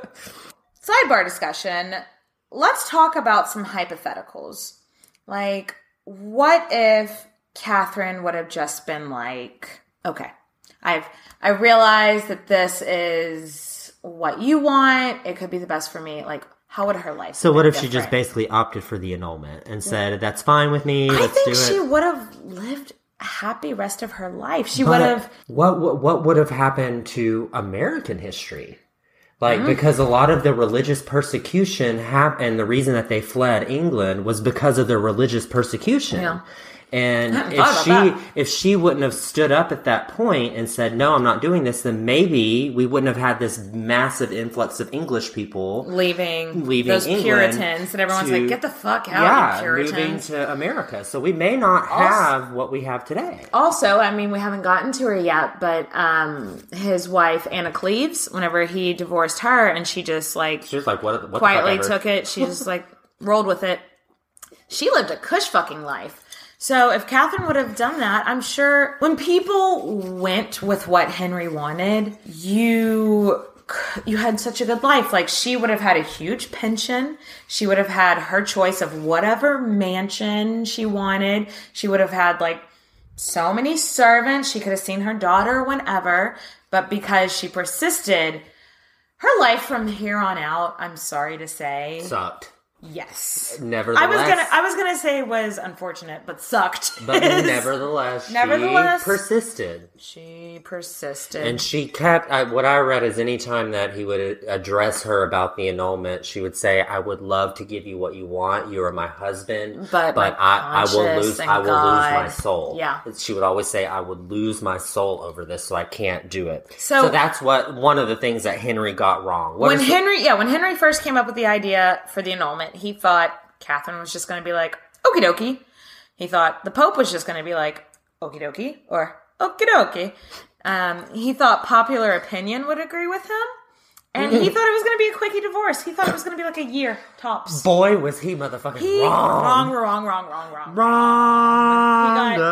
Sidebar discussion. Let's talk about some hypotheticals. Like, what if Catherine would have just been like, okay, I've I realize that this is what you want. It could be the best for me. Like, how would her life? So have what been if she just different? basically opted for the annulment and said, that's fine with me, I let's think do she it? would have lived a happy rest of her life. She But would have. What, what what would have happened to American history? Like, Mm-hmm. because a lot of the religious persecution hap- and the reason that they fled England was because of the religious persecution. Yeah. And I hadn't if thought she about that. if she wouldn't have stood up at that point and said, no, I'm not doing this, then maybe we wouldn't have had this massive influx of English people Leaving, leaving those England Puritans that everyone's to- like, get the fuck out, yeah, you Puritans. moving to America. So we may not have what we have today. Also, I mean, we haven't gotten to her yet, but um, his wife, Anna Cleves, whenever he divorced her and she just like She was like, what, what quietly the fuck ever? took it, she just like rolled with it. She lived a cush fucking life. So if Catherine would have done that, I'm sure when people went with what Henry wanted, you you had such a good life. Like, she would have had a huge pension. She would have had her choice of whatever mansion she wanted. She would have had like so many servants. She could have seen her daughter whenever. But because she persisted, her life from here on out, I'm sorry to say, Sucked. yes. Nevertheless. I was gonna I was gonna say was unfortunate, but sucked. But nevertheless, Nevertheless. she persisted. She persisted. And she kept, I, what I read is any time that he would address her about the annulment, she would say, I would love to give you what you want. You are my husband. But my I, I will conscience lose, and I will God." lose my soul. Yeah. She would always say, I would lose my soul over this, so I can't do it. So- So, that's what, one of the things that Henry got wrong. What when is the- Henry yeah, when Henry first came up with the idea for the annulment, he thought Catherine was just gonna be like, okie dokie. He thought the Pope was just gonna be like, okie dokie, or okie dokie. Um, he thought popular opinion would agree with him. And he thought it was going to be a quickie divorce. He thought it was going to be like a year, tops. Boy, was he motherfucking He, wrong. wrong, wrong, wrong, wrong, wrong. Wrong. He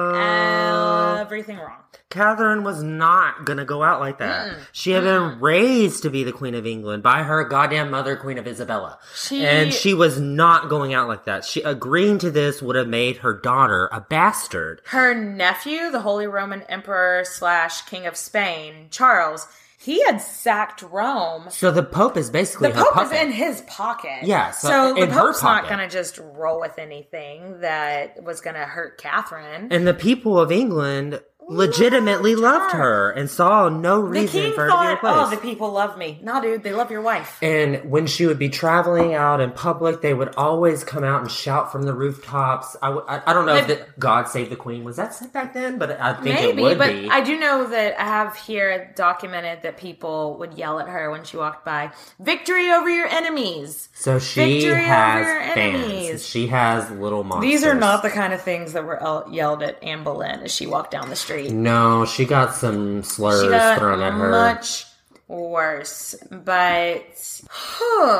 got everything wrong. Catherine was not gonna go out like that. She had been raised to be the Queen of England by her goddamn mother, Queen of Isabella. She- And she was not going out like that. She agreeing to this would have made her daughter a bastard. Her nephew, the Holy Roman Emperor slash King of Spain, Charles, he had sacked Rome. So the Pope is basically The her Pope puppet. is in his pocket. Yeah, so so the in her Pope's not pocket. going to just roll with anything that was going to hurt Catherine. And the people of England legitimately loved her and saw no The reason king for her to be thought, replaced. oh, the people love me. Nah, dude, they love your wife. And when she would be traveling out in public, they would always come out and shout from the rooftops. I, w- I, I don't know if But- the God Save the Queen was that said back then, but I think Maybe, it would but be. I do know that I have here documented that people would yell at her when she walked by, "Victory over your enemies." so she Victory has over your fans. enemies. She has little monsters. These are not the kind of things that were el- yelled at Anne Boleyn as she walked down the street. No, she got some slurs She got thrown at her. much worse, but huh,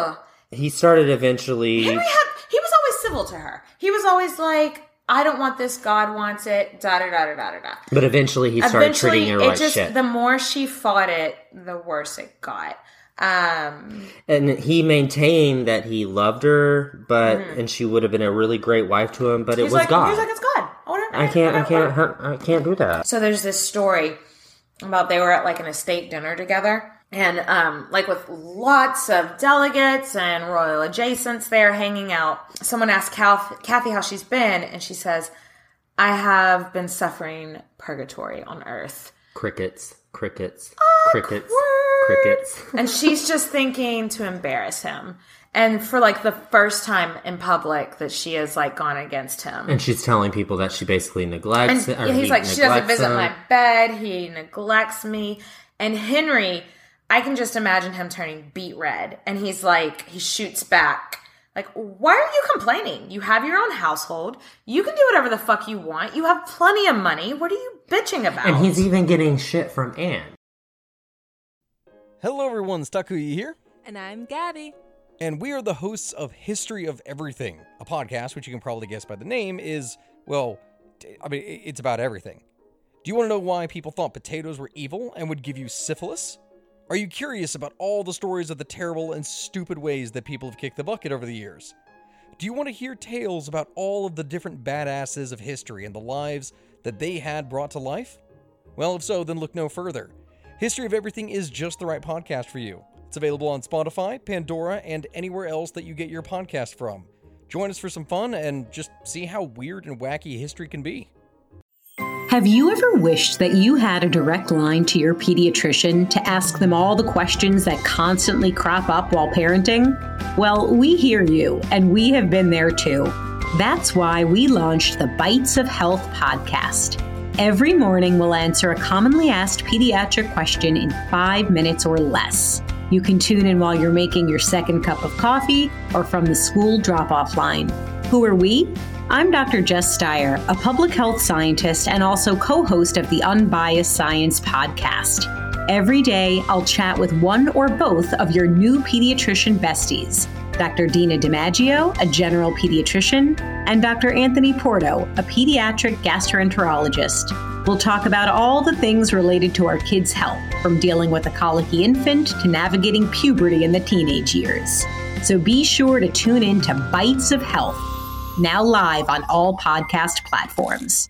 He started eventually... Henry had, he was always civil to her. He was always like, I don't want this, God wants it, da da da da da da. But eventually he started eventually, treating her it like just, shit. The more she fought it, the worse it got. Um, and he maintained that he loved her, but mm-hmm. and she would have been a really great wife to him, but it was like, God. He's like, it's God. I can't, I can't, I can't do that. So there's this story about they were at like an estate dinner together, and um, like with lots of delegates and royal adjacents there hanging out. Someone asked Kathy how she's been, and she says, "I have been suffering purgatory on earth." Crickets, crickets, Awkward. crickets, crickets. And she's just thinking to embarrass him. And for like the first time in public that she has like gone against him. And she's telling people that she basically neglects and it. Or he's he like, she doesn't visit him. my bed. He neglects me. And Henry, I can just imagine him turning beet red. And he's like, he shoots back. Like, why are you complaining? You have your own household. You can do whatever the fuck you want. You have plenty of money. What are you bitching about? And he's even getting shit from Anne. Hello everyone, Takuya here. And I'm Gabby. And we are the hosts of History of Everything, a podcast which you can probably guess by the name is, well, I mean, it's about everything. Do you want to know why people thought potatoes were evil and would give you syphilis? Are you curious about all the stories of the terrible and stupid ways that people have kicked the bucket over the years? Do you want to hear tales about all of the different badasses of history and the lives that they had brought to life? Well, if so, then look no further. History of Everything is just the right podcast for you. It's available on Spotify, Pandora, and anywhere else that you get your podcast from. Join us for some fun and just see how weird and wacky history can be. Have you ever wished that you had a direct line to your pediatrician to ask them all the questions that constantly crop up while parenting? Well, we hear you, and we have been there too. That's why we launched the Bites of Health podcast. Every morning, we'll answer a commonly asked pediatric question in five minutes or less. You can tune in while you're making your second cup of coffee or from the school drop-off line. Who are we? I'm Doctor Jess Steyer, a public health scientist and also co-host of the Unbiased Science podcast. Every day, I'll chat with one or both of your new pediatrician besties, Doctor Dina DiMaggio, a general pediatrician, and Doctor Anthony Porto, a pediatric gastroenterologist. We'll talk about all the things related to our kids' health, from dealing with a colicky infant to navigating puberty in the teenage years. So be sure to tune in to Bites of Health, now live on all podcast platforms.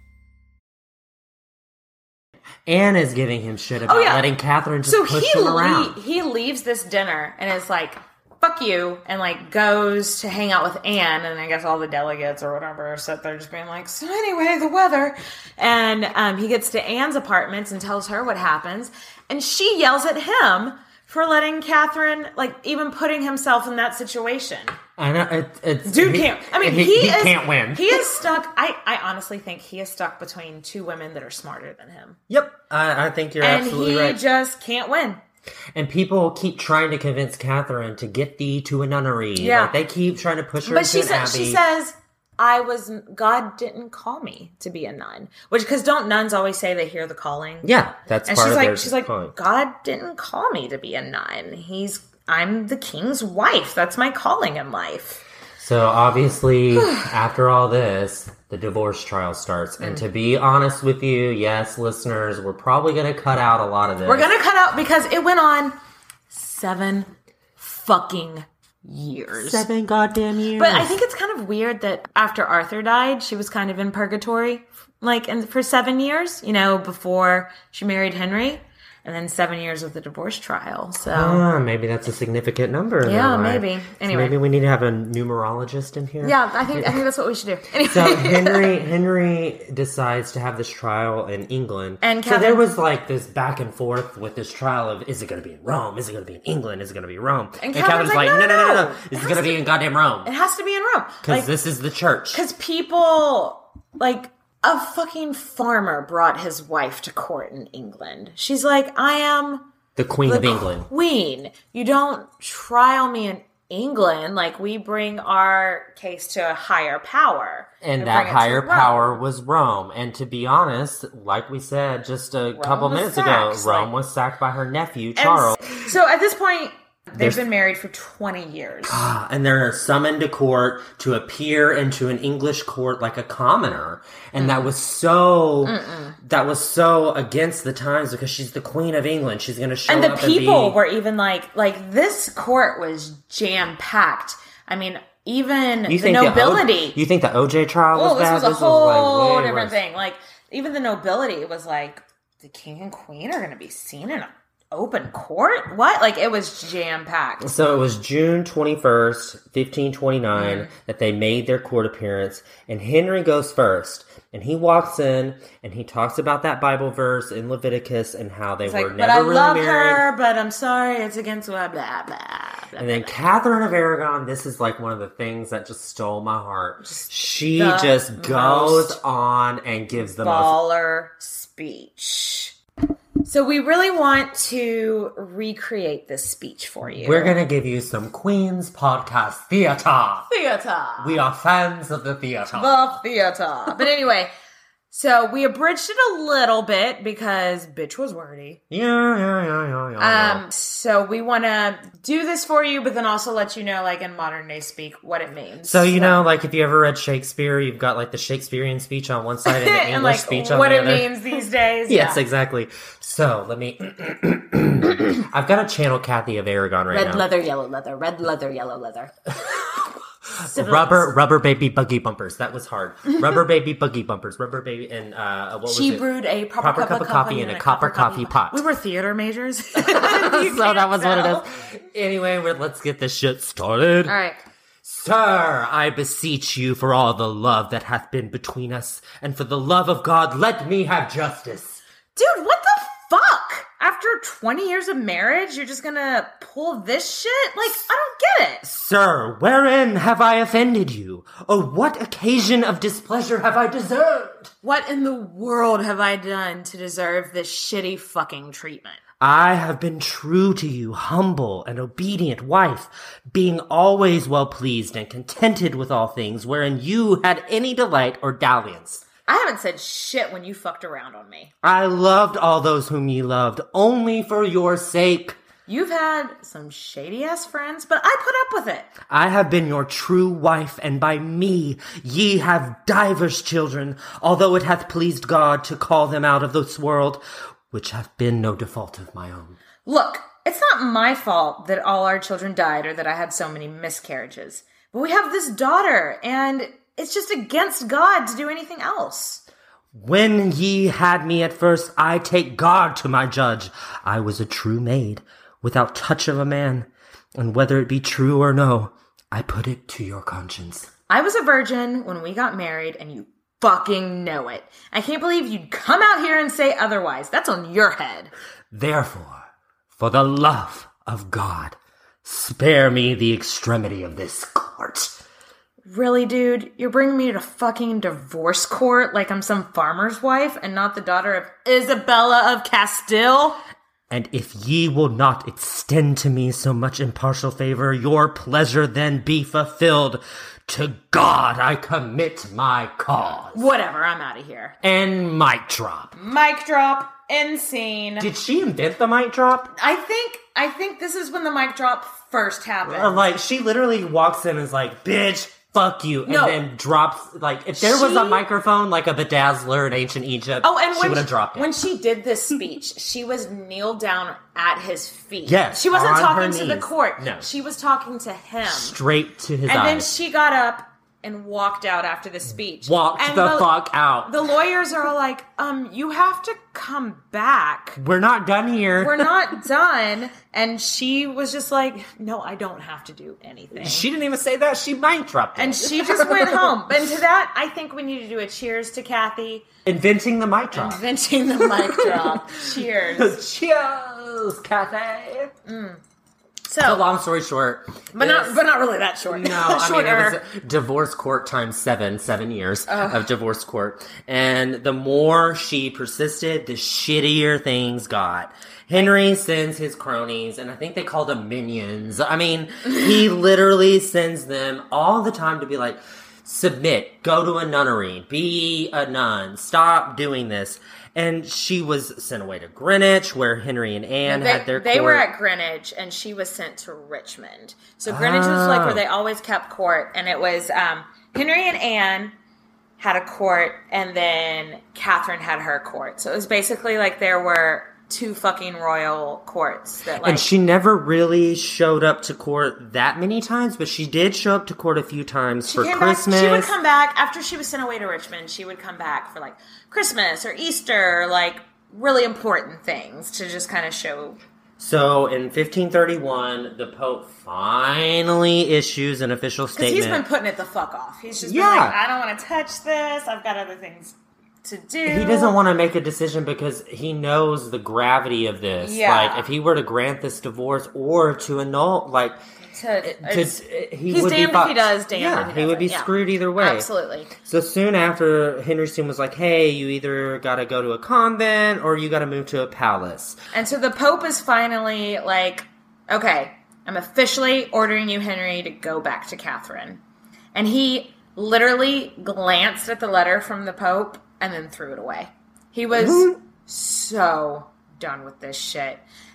Anne is giving him shit about oh, yeah. letting Catherine just so push he him around. Le- he leaves this dinner and is like, fuck you, and like goes to hang out with Anne, and I guess all the delegates or whatever sit there just being like, so anyway, the weather. And um, he gets to Anne's apartments and tells her what happens, and she yells at him for letting Catherine, like, even putting himself in that situation. I know, it, it's... Dude he, can't, I mean, he, he, he is, can't win. He is stuck, I, I honestly think he is stuck between two women that are smarter than him. Yep, I, I think you're and absolutely he right. just can't win. And people keep trying to convince Catherine to get thee to a nunnery. Yeah. Like, they keep trying to push her but into she an says, abbey. she says, I was, God didn't call me to be a nun. Which, because don't nuns always say they hear the calling? Yeah, that's and part she's of like, their she's like, calling. God didn't call me to be a nun. He's, I'm the king's wife. That's my calling in life. So obviously, after all this, the divorce trial starts. And Mm. to be honest with you, yes, listeners, we're probably going to cut out a lot of this. We're going to cut out because it went on seven fucking years. Seven goddamn years. But I think it's kind of weird that after Arthur died, she was kind of in purgatory, like, and for seven years, you know, before she married Henry. And then seven years of the divorce trial. So ah, maybe that's a significant number. In yeah, their life. maybe. Anyway, so maybe we need to have a numerologist in here. Yeah, I think I think that's what we should do. Anyway. So Henry Henry decides to have this trial in England, and so there was like this back and forth with this trial of is it going to be in Rome? Is it going to be in England? Is it going to be Rome? And, and Catherine's like, like, no, no, no, no, no. no. This is going to be in goddamn Rome. It has to be in Rome because like, this is the church. Because people like. A fucking farmer brought his wife to court in England. She's like, I am the Queen the of England. Queen. You don't trial me in England. Like, we bring our case to a higher power. And that higher power was Rome. And to be honest, like we said just a Rome couple minutes sacked. ago, Rome like, was sacked by her nephew, Charles. So at this point, They've There's- been married for twenty years. And they're summoned to court to appear into an English court like a commoner. And that was so, Mm-mm. that was so against the times because she's the Queen of England. She's going to show And the up people and be... were even like, like this court was jam packed. I mean, even You the think nobility. The o- you think the O J trial was oh, this bad? was a This whole was, like, way different worse. thing. Like, even the nobility was like, the king and queen are going to be seen in an open court? What? Like, it was jam packed. So it was June twenty-first, fifteen twenty-nine, Mm. that they made their court appearance, and Henry goes first, and he walks in, and he talks about that Bible verse in Leviticus and how they It's were like, never but I really love married. her, but I'm sorry, it's against blah, blah, blah, blah. And then Catherine of Aragon, this is like one of the things that just stole my heart. She the just goes most on and gives the most... baller speech. So we really want to recreate this speech for you. We're going to give you some Queen's Podcast theater. Theater. We are fans of the theater. The theater. But anyway, so we abridged it a little bit because bitch was wordy. Yeah, yeah, yeah, yeah, yeah. Um, so we want to do this for you, but then also let you know, like in modern day speak, what it means. So, you know, like if you ever read Shakespeare, you've got like the Shakespearean speech on one side and the English and like speech on what the it other. means these days. Yes, yeah. exactly. So, let me... I've got to channel Kathy of Aragon right Red now. leather, yellow leather. Red leather, yellow leather. Rubber, rubber baby buggy bumpers. That was hard. Rubber baby buggy bumpers. Rubber baby and uh, what was She it? brewed a proper, Proper cup of coffee in a copper coffee pot. We were theater majors. So that was what it is. Anyway, we're, let's get this shit started. All right. Sir, I beseech you for all the love that hath been between us, and for the love of God, let me have justice. Dude, what the fuck? After twenty years of marriage, you're just gonna pull this shit? Like, I don't get it. Sir, wherein have I offended you? Or what occasion of displeasure have I deserved? What in the world have I done to deserve this shitty fucking treatment? I have been true to you, humble and obedient wife, being always well pleased and contented with all things wherein you had any delight or dalliance. I haven't said shit when you fucked around on me. I loved all those whom ye loved, only for your sake. You've had some shady-ass friends, but I put up with it. I have been your true wife, and by me ye have divers children, although it hath pleased God to call them out of this world, which hath been no default of my own. Look, it's not my fault that all our children died or that I had so many miscarriages. But we have this daughter, and it's just against God to do anything else. When ye had me at first, I take God to my judge. I was a true maid, without touch of a man, and whether it be true or no, I put it to your conscience. I was a virgin when we got married, and you fucking know it. I can't believe you'd come out here and say otherwise. That's on your head. Therefore, for the love of God, spare me the extremity of this court. Really, dude? You're bringing me to fucking divorce court like I'm some farmer's wife and not the daughter of Isabella of Castile? And if ye will not extend to me so much impartial favor, your pleasure then be fulfilled. To God I commit my cause. Whatever, I'm out of here. And mic drop. Mic drop. End scene. Did she invent the mic drop? I think I think this is when the mic drop first happened. Uh, like, she literally walks in and is like, bitch, fuck you. And No. then drops, like, if there was She- a microphone like a bedazzler in ancient Egypt, Oh, and she when would have she, dropped it. when she did this speech, she was kneeled down at his feet. Yes, she wasn't on her talking to the knees. court. No. She was talking to him. Straight to his and eyes. then she got up and walked out after the speech. Walked and the fuck out. The lawyers are all like, um, you have to come back. We're not done here. We're not done. And she was just like, no, I don't have to do anything. She didn't even say that. She mic dropped it. And she just went home. But to that, I think we need to do a cheers to Kathy. Inventing the mic drop. Inventing the mic drop. Cheers. Cheers, Kathy. Mm. So, so, long story short. But is, not but not really that short. No, I mean, it was divorce court times seven, seven years Ugh. of divorce court. And the more she persisted, the shittier things got. Henry sends his cronies, and I think they called them minions. I mean, he literally sends them all the time to be like, submit, go to a nunnery, be a nun, stop doing this. And she was sent away to Greenwich, where Henry and Anne they, had their court. They were at Greenwich, and she was sent to Richmond. So Greenwich oh. was like where they always kept court, and it was um, Henry and Anne had a court, and then Catherine had her court. So it was basically like there were two fucking royal courts. That, like, and she never really showed up to court that many times, but she did show up to court a few times for Christmas. Back, she would come back after she was sent away to Richmond. She would come back for like Christmas or Easter, like really important things to just kind of show. So in fifteen thirty-one, the Pope finally issues an official statement. Because he's been putting it the fuck off. He's just yeah. been like, I don't want to touch this. I've got other things to do. He doesn't want to make a decision because he knows the gravity of this. Yeah. Like, if he were to grant this divorce or to annul, like, to, to, he he's would damned be if he does, damned yeah, if he he would be doesn't. screwed yeah. either way. Absolutely. So soon after, Henry soon was like, hey, you either got to go to a convent or you got to move to a palace. And so the Pope is finally like, okay, I'm officially ordering you, Henry, to go back to Catherine. And he literally glanced at the letter from the Pope and then threw it away. He was mm-hmm. so done with this shit.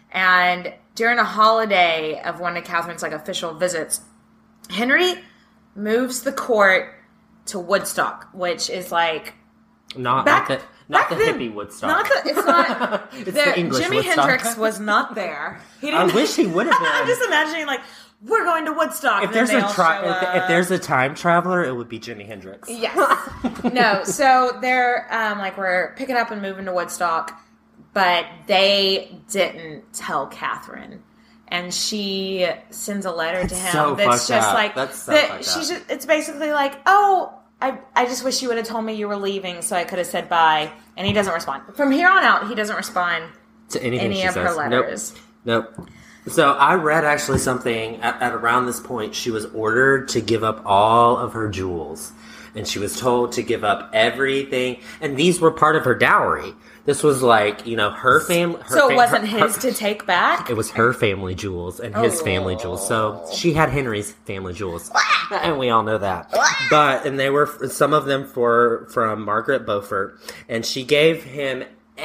And during a holiday of one of Catherine's like official visits, Henry moves the court to Woodstock, which is like not back, not the, not the then, hippie Woodstock. Not the, it's not. it's the, the English Jimi Woodstock. Hendrix was not there. He I wish he would have been. I'm just imagining like, we're going to Woodstock. If there's a tri- if, if there's a time traveler, it would be Jimi Hendrix. Yes. No. So they're um, like we're picking up and moving to Woodstock, but they didn't tell Catherine, and she sends a letter that's to him so that's just up. like that's so that. She's up. just, it's basically like, oh, I I just wish you would have told me you were leaving, so I could have said bye. And he doesn't respond. From here on out, he doesn't respond to anything any she of says. her letters. Nope. Nope. So I read actually something at, at around this point. She was ordered to give up all of her jewels, and she was told to give up everything. And these were part of her dowry. This was like, you know, her family. So it fam- wasn't her, his her, to take back? It was her family jewels and his oh. family jewels. So she had Henry's family jewels, and we all know that. But and they were some of them for from Margaret Beaufort, and she gave him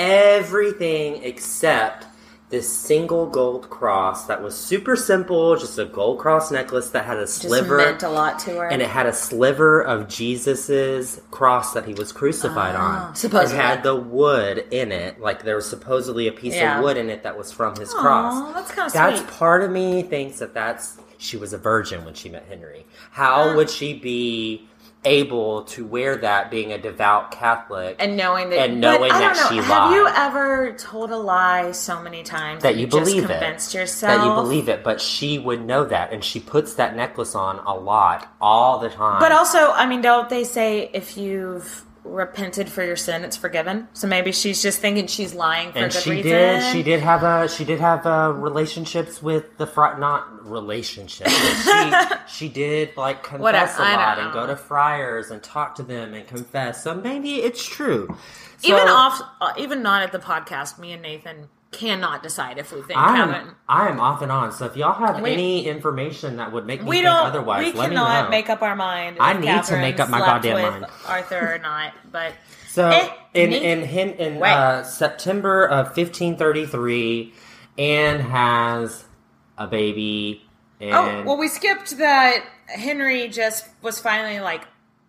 everything except this single gold cross that was super simple, just a gold cross necklace that had a sliver. Just meant a lot to her. And it had a sliver of Jesus's cross that he was crucified oh, on. Supposedly. It had the wood in it. Like, there was supposedly a piece yeah. of wood in it that was from his Aww, cross. That's kind of sweet. That's part of me thinks that that's... She was a virgin when she met Henry. How uh. would she be able to wear that being a devout Catholic and knowing that and knowing but, that I don't know, she have lied? Have you ever told a lie so many times that, that you, you just believe convinced it, yourself that you believe it? But she would know that, and she puts that necklace on a lot, all the time. But also, I mean, don't they say if you've repented for your sin, it's forgiven? So maybe she's just thinking she's lying for and a good she reason. did. She did have a. She did have uh, relationships with the fri- not relationships. But she she did like confess Whatever, a lot and go to friars and talk to them and confess. So maybe it's true. So, even off, uh, even not at the podcast, me and Nathan cannot decide if we think I Kevin. am, I am off and on. So if y'all have we, any information that would make me we think don't, otherwise, we let me know. cannot make up our mind. I need Catherine to make up my slept goddamn with mind. Arthur or not, but so eh, in neat. in in, in uh, September of fifteen thirty-three, Anne has a baby. And oh well, we skipped that. Henry just was finally like,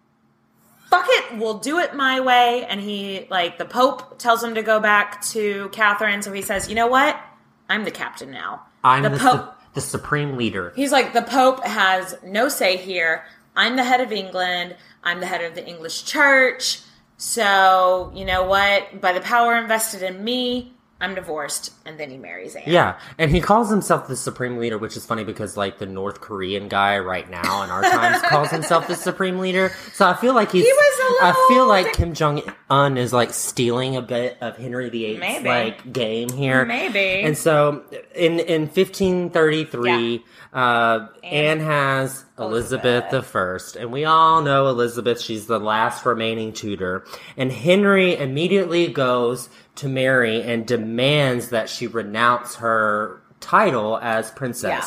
fuck it, we'll do it my way. And he, like, the Pope tells him to go back to Catherine. So he says, you know what? I'm the captain now. I'm the, the, Pope. su- the supreme leader. He's like, the Pope has no say here. I'm the head of England. I'm the head of the English church. So, you know what? By the power invested in me, I'm divorced. And then he marries Anne. Yeah, and he calls himself the supreme leader, which is funny because, like, the North Korean guy right now in our times calls himself the supreme leader. So I feel like he's... He was a little... I feel like Kim Jong-un is, like, stealing a bit of Henry the Eighth's, Maybe. like, game here. Maybe. And so, in, in fifteen thirty-three, yeah. uh, Anne has Elizabeth the First, and we all know Elizabeth. She's the last remaining Tudor. And Henry immediately goes to Mary and demands that she renounce her title as princess. Yeah.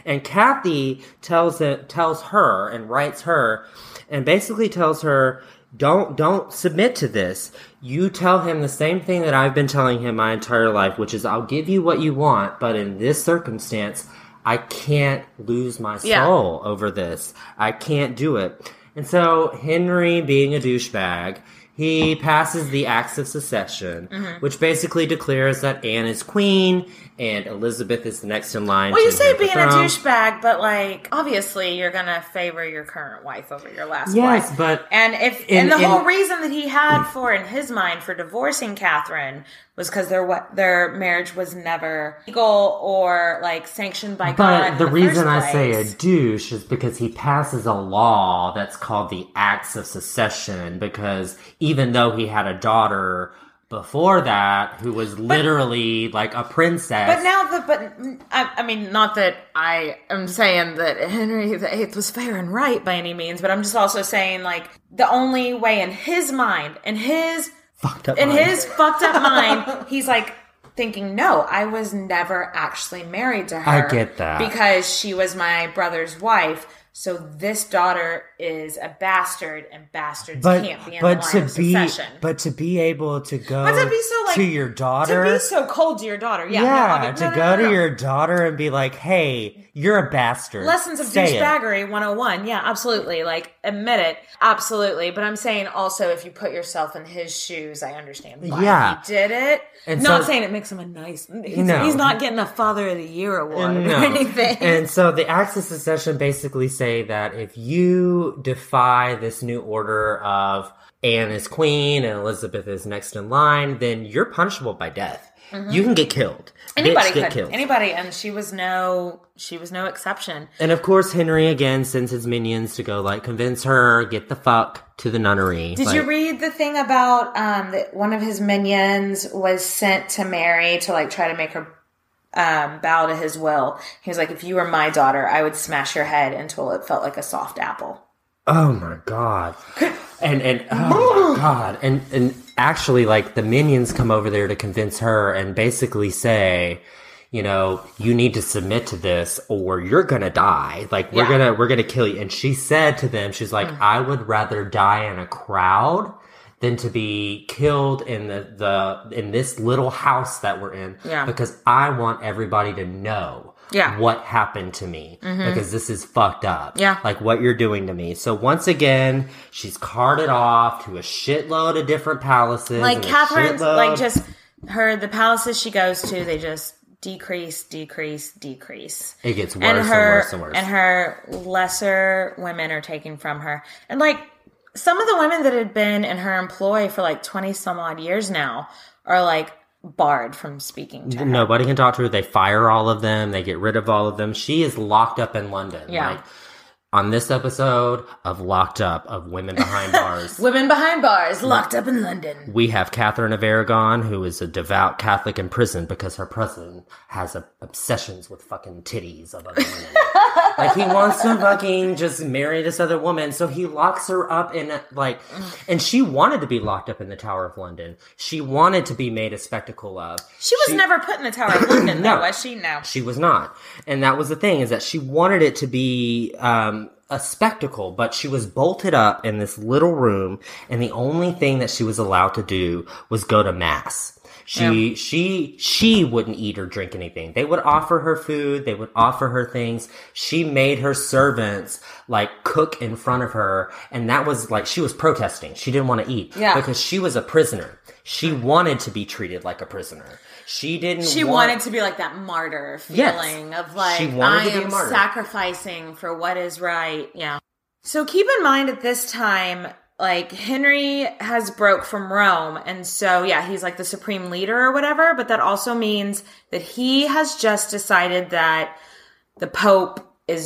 And Kathy tells it, tells her and writes her and basically tells her, don't, don't submit to this. You tell him the same thing that I've been telling him my entire life, which is I'll give you what you want, but in this circumstance, I can't lose my soul yeah. over this. I can't do it. And so Henry, being a douchebag, he passes the Acts of Secession, mm-hmm. which basically declares that Anne is queen and Elizabeth is the next in line. Well, to you say being a throne. douchebag, but like obviously you're gonna favor your current wife over your last yes, wife. Yes, but and if in, and the in, whole reason that he had for in his mind for divorcing Catherine was because their what their marriage was never legal or like sanctioned by God. But the, the reason I place. say a douche is because he passes a law that's called the Acts of Secession, because even though he had a daughter before that who was literally but, like a princess. But now the but I, I mean not that I am saying that Henry the Eighth was fair and right by any means, but I'm just also saying like the only way in his mind, in his fucked up in mind. his fucked up mind, he's like thinking, no, I was never actually married to her. I get that. Because she was my brother's wife. So this daughter is a bastard, and bastards but, can't be in but the line to of be, succession. But to be able to go but to, be so, like, to your daughter... To be so cold to your daughter. Yeah, yeah no, I mean, to no, no, go no, no, to no. your daughter and be like, hey, you're a bastard. Lessons of Say douchebaggery one oh one. Yeah, absolutely. Like, admit it. Absolutely. But I'm saying also, if you put yourself in his shoes, I understand why yeah. he did it. And not so, saying it makes him a nice... He's, no. he's not getting a Father of the Year award no. or anything. And so the Acts of Secession basically say that if you defy this new order of Anne is queen and Elizabeth is next in line, then you're punishable by death. Mm-hmm. You can get killed. Anybody Bitch could. get killed. Anybody, and she was no, she was no exception. And of course, Henry again sends his minions to go like convince her, get the fuck to the nunnery. Did like, you read the thing about um, that one of his minions was sent to Mary to like try to make her um, bow to his will? He was like, if you were my daughter, I would smash your head until it felt like a soft apple. Oh my god. And and oh my god. And and actually like the minions come over there to convince her and basically say, you know, you need to submit to this or you're gonna die. Like we're yeah. gonna we're gonna kill you. And she said to them, she's like, mm. I would rather die in a crowd than to be killed in the, the in this little house that we're in. Yeah. Because I want everybody to know yeah. what happened to me. Mm-hmm. Because this is fucked up. Yeah. Like what you're doing to me. So once again, she's carted off to a shitload of different palaces. Like Catherine's, shitload... like just her, the palaces she goes to, they just decrease, decrease, decrease. It gets worse and, and, her, worse and worse. And her lesser women are taken from her. And like some of the women that had been in her employ for like twenty some odd years now are like barred from speaking to her. Nobody can talk to her. They fire all of them. They get rid of all of them. She is locked up in London. Yeah. Like, on this episode of Locked Up of Women Behind Bars. Women Behind Bars, locked up in London. We have Catherine of Aragon, who is a devout Catholic in prison because her president has a, obsessions with fucking titties of other women. Like, he wants to fucking just marry this other woman, so he locks her up in, like, and she wanted to be locked up in the Tower of London. She wanted to be made a spectacle of. She was she, never put in the Tower of London, no, though, was she? No. She was not. And that was the thing, is that she wanted it to be, um, a spectacle, but she was bolted up in this little room, and the only thing that she was allowed to do was go to mass. She, yeah. she, she wouldn't eat or drink anything. They would offer her food. They would offer her things. She made her servants like cook in front of her. And that was like, she was protesting. She didn't want to eat yeah. because she was a prisoner. She wanted to be treated like a prisoner. She didn't She want... wanted to be like that martyr feeling yes. of like, she wanted I to be am a martyr. sacrificing for what is right. Yeah. So keep in mind at this time, like Henry has broke from Rome. And so, yeah, he's like the supreme leader or whatever. But that also means that he has just decided that the Pope is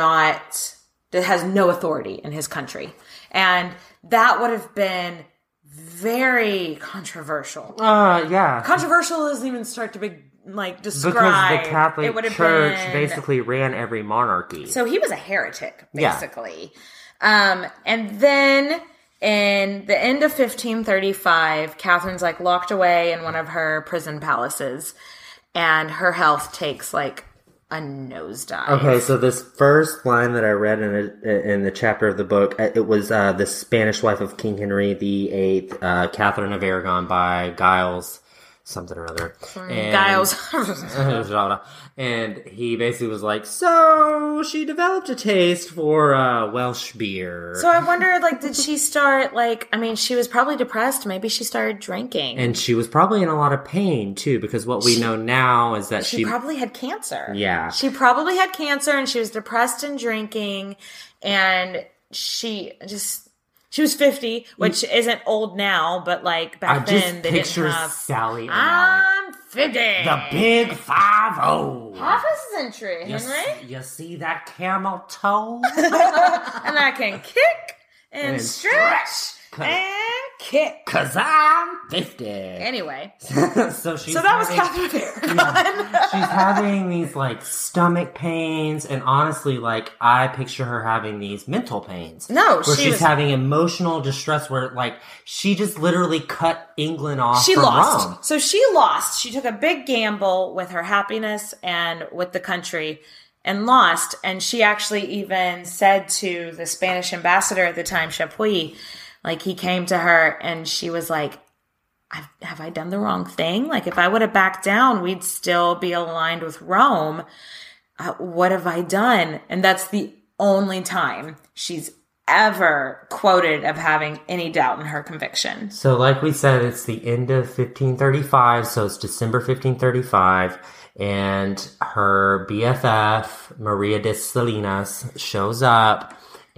not, that has no authority in his country. And that would have been very controversial. Uh, yeah. Controversial doesn't even start to be like describe. Because the Catholic it would have Church been, basically ran every monarchy. So he was a heretic, basically. Yeah. Um, and then in the end of fifteen thirty-five, Catherine's like locked away in one of her prison palaces, and her health takes like a nosedive. Okay, so this first line that I read in a, in the chapter of the book, it was uh, The Spanish Wife of King Henry the Eighth, uh, Catherine of Aragon by Giles something or other. And, Giles. and he basically was like, so she developed a taste for uh, Welsh beer. So I wonder, like, did she start, like, I mean, she was probably depressed. Maybe she started drinking. And she was probably in a lot of pain, too, because what we She- know now is that She, she... probably had cancer. Yeah. She probably had cancer and she was depressed and drinking, and she just... She was fifty, which isn't old now, but like back I then just they picture didn't have. Sally O'Malley. I'm fifty. The big five oh. Half a century, You, Henry. s- you see that camel toe? And I can kick and, And stretch, stretch. and kick. Cause I'm fifty. Anyway, so she's so that was having- Catherine of Aragon. She's having these like stomach pains, and honestly, like I picture her having these mental pains. No, where she she's was- having emotional distress, where like she just literally cut England off. She from lost. Rome. So she lost. She took a big gamble with her happiness and with the country and lost. And she actually even said to the Spanish ambassador at the time, Chapuis, like he came to her and she was like, I've, have I done the wrong thing? Like if I would have backed down, we'd still be aligned with Rome. Uh, what have I done? And that's the only time she's ever quoted of having any doubt in her conviction. So, like we said, it's the end of fifteen thirty-five, so it's December fifteen thirty-five, and her B F F, Maria de Salinas, shows up,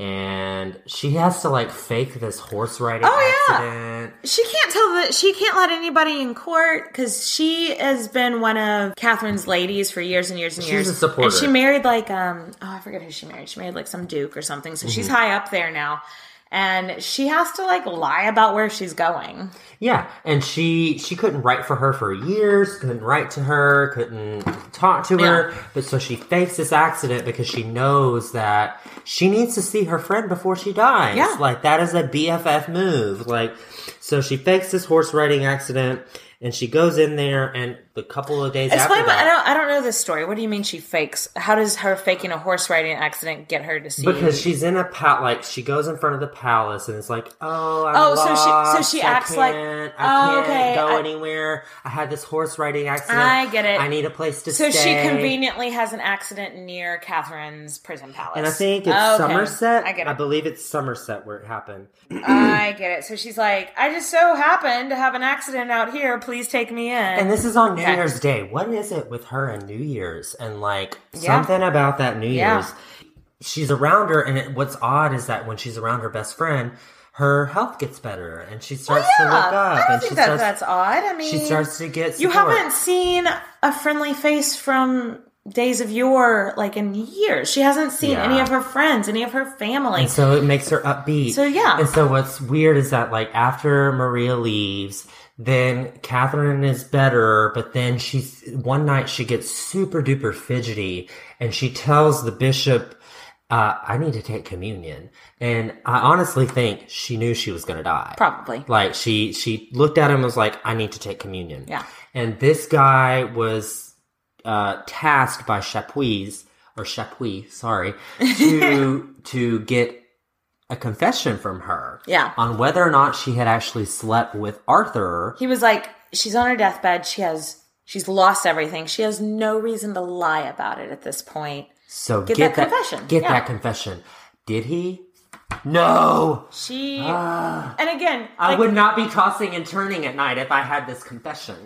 and she has to, like, fake this horse riding Oh, yeah. accident. She can't tell that she can't let anybody in court because she has been one of Catherine's ladies for years and years and She's years. a supporter. And she married like um oh I forget who she married. She married like some duke or something. So she's Mhm. high up there now. And she has to like lie about where she's going. Yeah, and she she couldn't write for her for years, couldn't write to her, couldn't talk to her. Yeah. But so she fakes this accident because she knows that she needs to see her friend before she dies. Yeah. Like that is a B F F move. Like so she fakes this horse riding accident and she goes in there and a couple of days Explain after what, I that. don't I don't know this story. What do you mean she fakes? How does her faking a horse riding accident get her to see? Because she's in a pal, like she goes in front of the palace and it's like, oh, I'm Oh, so she- so lost. she I acts like- can't- oh, I can't okay, go I- anywhere. I had this horse riding accident. I get it. I need a place to so stay. she conveniently has an accident near Catherine's prison palace. And I think it's Okay. Somerset. I get I it. believe it's Somerset where it happened. I get it. So she's like, I just so happened to have an accident out here. Please take me in. And this is on New Okay. Year's Day. What is it with her and New Year's? And like Yeah. something about that New Yeah. Year's. She's around her, and it, what's odd is that when she's around her best friend, her health gets better, and she starts Well, to look yeah. up. I don't and think she that starts, that's odd. I mean, she starts to get you support. haven't seen a friendly face from days of yore, like in years. She hasn't seen Yeah. any of her friends, any of her family. And so it makes her upbeat. So, yeah. And so what's weird is that like after Maria leaves, then Catherine is better, but then she's one night she gets super duper fidgety and she tells the bishop, uh, I need to take communion. And I honestly think she knew she was gonna die. Probably. Like she she looked at him and was like, I need to take communion. Yeah. And this guy was uh, tasked by Chapuis, or Chapuis, sorry, to to get a confession from her. Yeah. On whether or not she had actually slept with Arthur. He was like, she's on her deathbed. She has, she's lost everything. She has no reason to lie about it at this point. So Get get, that that, confession. Get Yeah. that confession. Did he? No. She, Ah. and again, I like, would not be tossing and turning at night if I had this confession.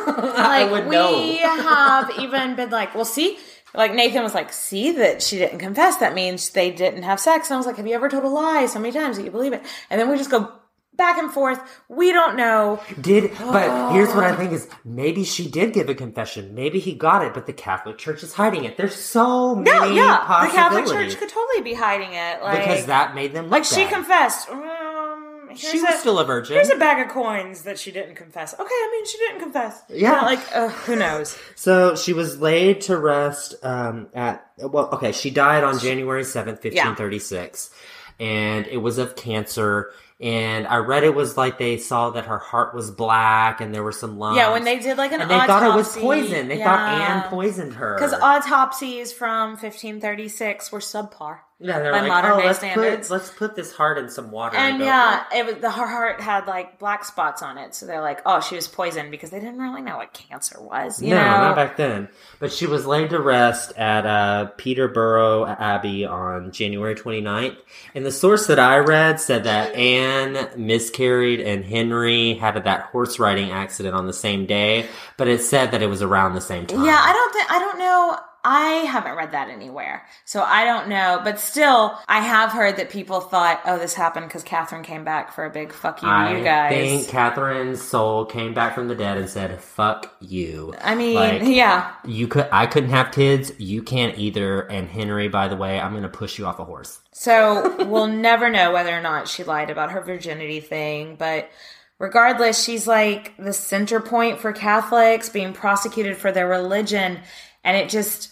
I like would we know. have even been like, well, see, like Nathan was like, see that she didn't confess. That means they didn't have sex. And I was like, have you ever told a lie so many times that you believe it? And then we just go back and forth. We don't know. Did but here's what I think is maybe she did give a confession. Maybe he got it, but the Catholic Church is hiding it. There's so many No, yeah, the possibilities. Catholic Church could totally be hiding it, like because that made them look like she bad. confessed. Um, here's She was still a virgin. Here's a bag of coins that she didn't confess. Okay, I mean she didn't confess. Yeah. You know, like uh, who knows? So she was laid to rest um, at well, okay. She died on January seventh, fifteen thirty-six, and it was of cancer. And I read it was like they saw that her heart was black and there were some lumps. Yeah, when they did like an and they autopsy. thought it was poison. They yeah. thought Anne poisoned her. Because autopsies from fifteen thirty-six were subpar. Yeah, they're by like, modern oh, day let's standards. put, let's put this heart in some water. And go, yeah, it was the her heart had like black spots on it. So they're like, oh, she was poisoned because they didn't really know what cancer was. You no, know? not back then. But she was laid to rest at uh, Peterborough Abbey on January twenty-ninth. And the source that I read said that Anne miscarried and Henry had that horse riding accident on the same day. But it said that it was around the same time. Yeah, I don't think, I don't know. I haven't read that anywhere, so I don't know. But still, I have heard that people thought, oh, this happened because Catherine came back for a big fuck you to I you guys. I think Catherine's soul came back from the dead and said, fuck you. I mean, like, yeah. You could. I couldn't have kids. You can't either. And Henry, by the way, I'm going to push you off a horse. So we'll never know whether or not she lied about her virginity thing, but regardless, she's like the center point for Catholics being prosecuted for their religion. And it just,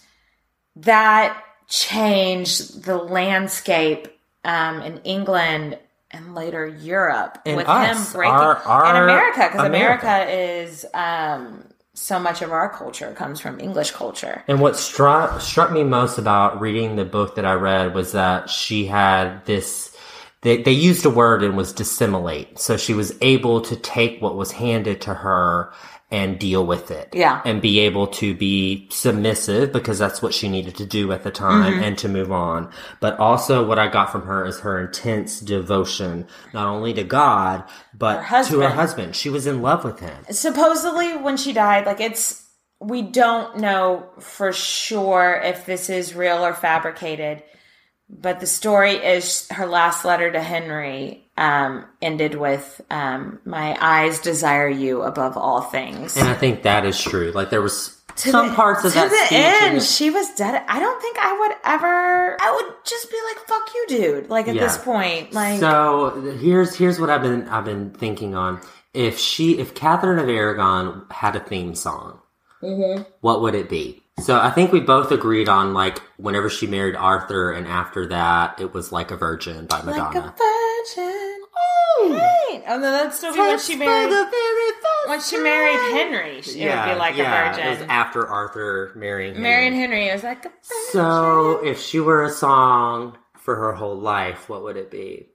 that changed the landscape um, in England and later Europe and with us, him breaking, our, our and America, because America. America is, um, so much of our culture comes from English culture. And what struck struck me most about reading the book that I read was that she had this, they, they used a word and was dissimulate. So she was able to take what was handed to her and deal with it. Yeah. And be able to be submissive because that's what she needed to do at the time Mm-hmm. and to move on. But also what I got from her is her intense devotion, not only to God, but Her to her husband. husband. She was in love with him. Supposedly, when she died, like it's, we don't know for sure if this is real or fabricated, but the story is her last letter to Henry um, ended with, um, my eyes desire you above all things. And I think that is true. Like there was To some the- parts of to that the speech. end, and- she was dead. I don't think I would ever, I would just be like, fuck you, dude. Like at Yeah. this point, like. So here's here's what I've been I've been thinking on. If she if Catherine of Aragon had a theme song, Mhm. what would it be? So I think we both agreed on like whenever she married Arthur, and after that it was Like a Virgin by Madonna. Like a virgin. Hey. Oh no, that'd still be when she married. When she married Henry, she, it would be like yeah, a virgin. It was after Arthur marrying Henry. Marrying Henry, it was like a virgin. So if she were a song for her whole life, what would it be?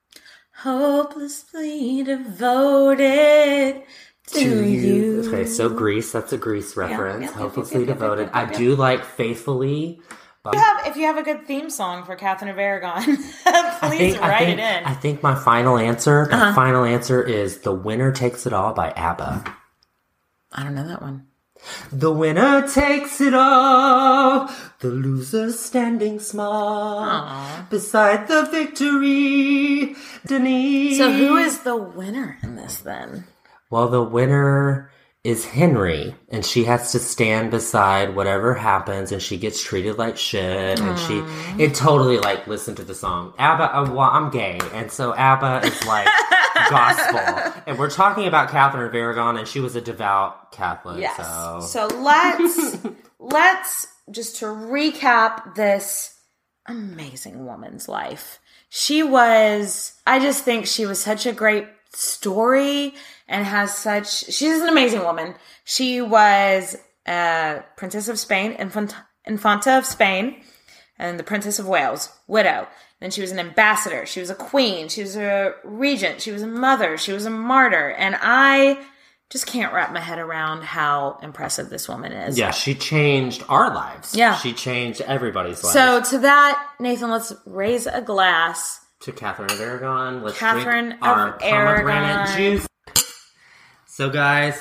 Hopelessly devoted to you. Okay, so Grease, that's a Grease reference. yeah, yeah, Hopelessly yeah, yeah, devoted. yeah, yeah, yeah. I do like Faithfully. If you have, if you have a good theme song for Catherine of Aragon, please I think, write I think, it in. I think my final answer, my Uh-huh. final answer is The Winner Takes It All by ABBA. I don't know that one. The winner takes it all, the loser standing small, Aw. beside the victory, Denise. So who is the winner in this then? Well, the winner is Henry, and she has to stand beside whatever happens, and she gets treated like shit, and she, it totally, like, listen to the song. ABBA, uh, well, I'm gay, and so ABBA is, like, gospel. And we're talking about Catherine of Aragon, and she was a devout Catholic, Yes. so. So let's let's just to recap this amazing woman's life. She was, I just think she was such a great story and has such, she's an amazing woman. She was a Princess of Spain, Infant, Infanta of Spain, and the Princess of Wales, widow. Then she was an ambassador. She was a queen. She was a regent. She was a mother. She was a martyr. And I just can't wrap my head around how impressive this woman is. Yeah, she changed our lives. Yeah. She changed everybody's lives. So to that, Nathan, let's raise a glass. To Catherine of Aragon, let's Catherine drink our of pomegranate Aragon. juice. So, guys,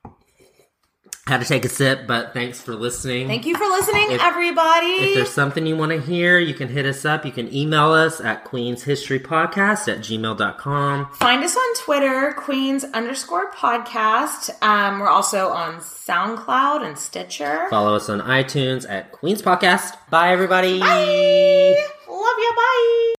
had to take a sip, but thanks for listening. Thank you for listening, If- everybody. If there's something you want to hear, you can hit us up. You can email us at queenshistorypodcast at gmail dot com. Find us on Twitter, Queens underscore podcast. Um, we're also on SoundCloud and Stitcher. Follow us on iTunes at Queens Podcast. Bye, everybody. Bye. Love you. Bye.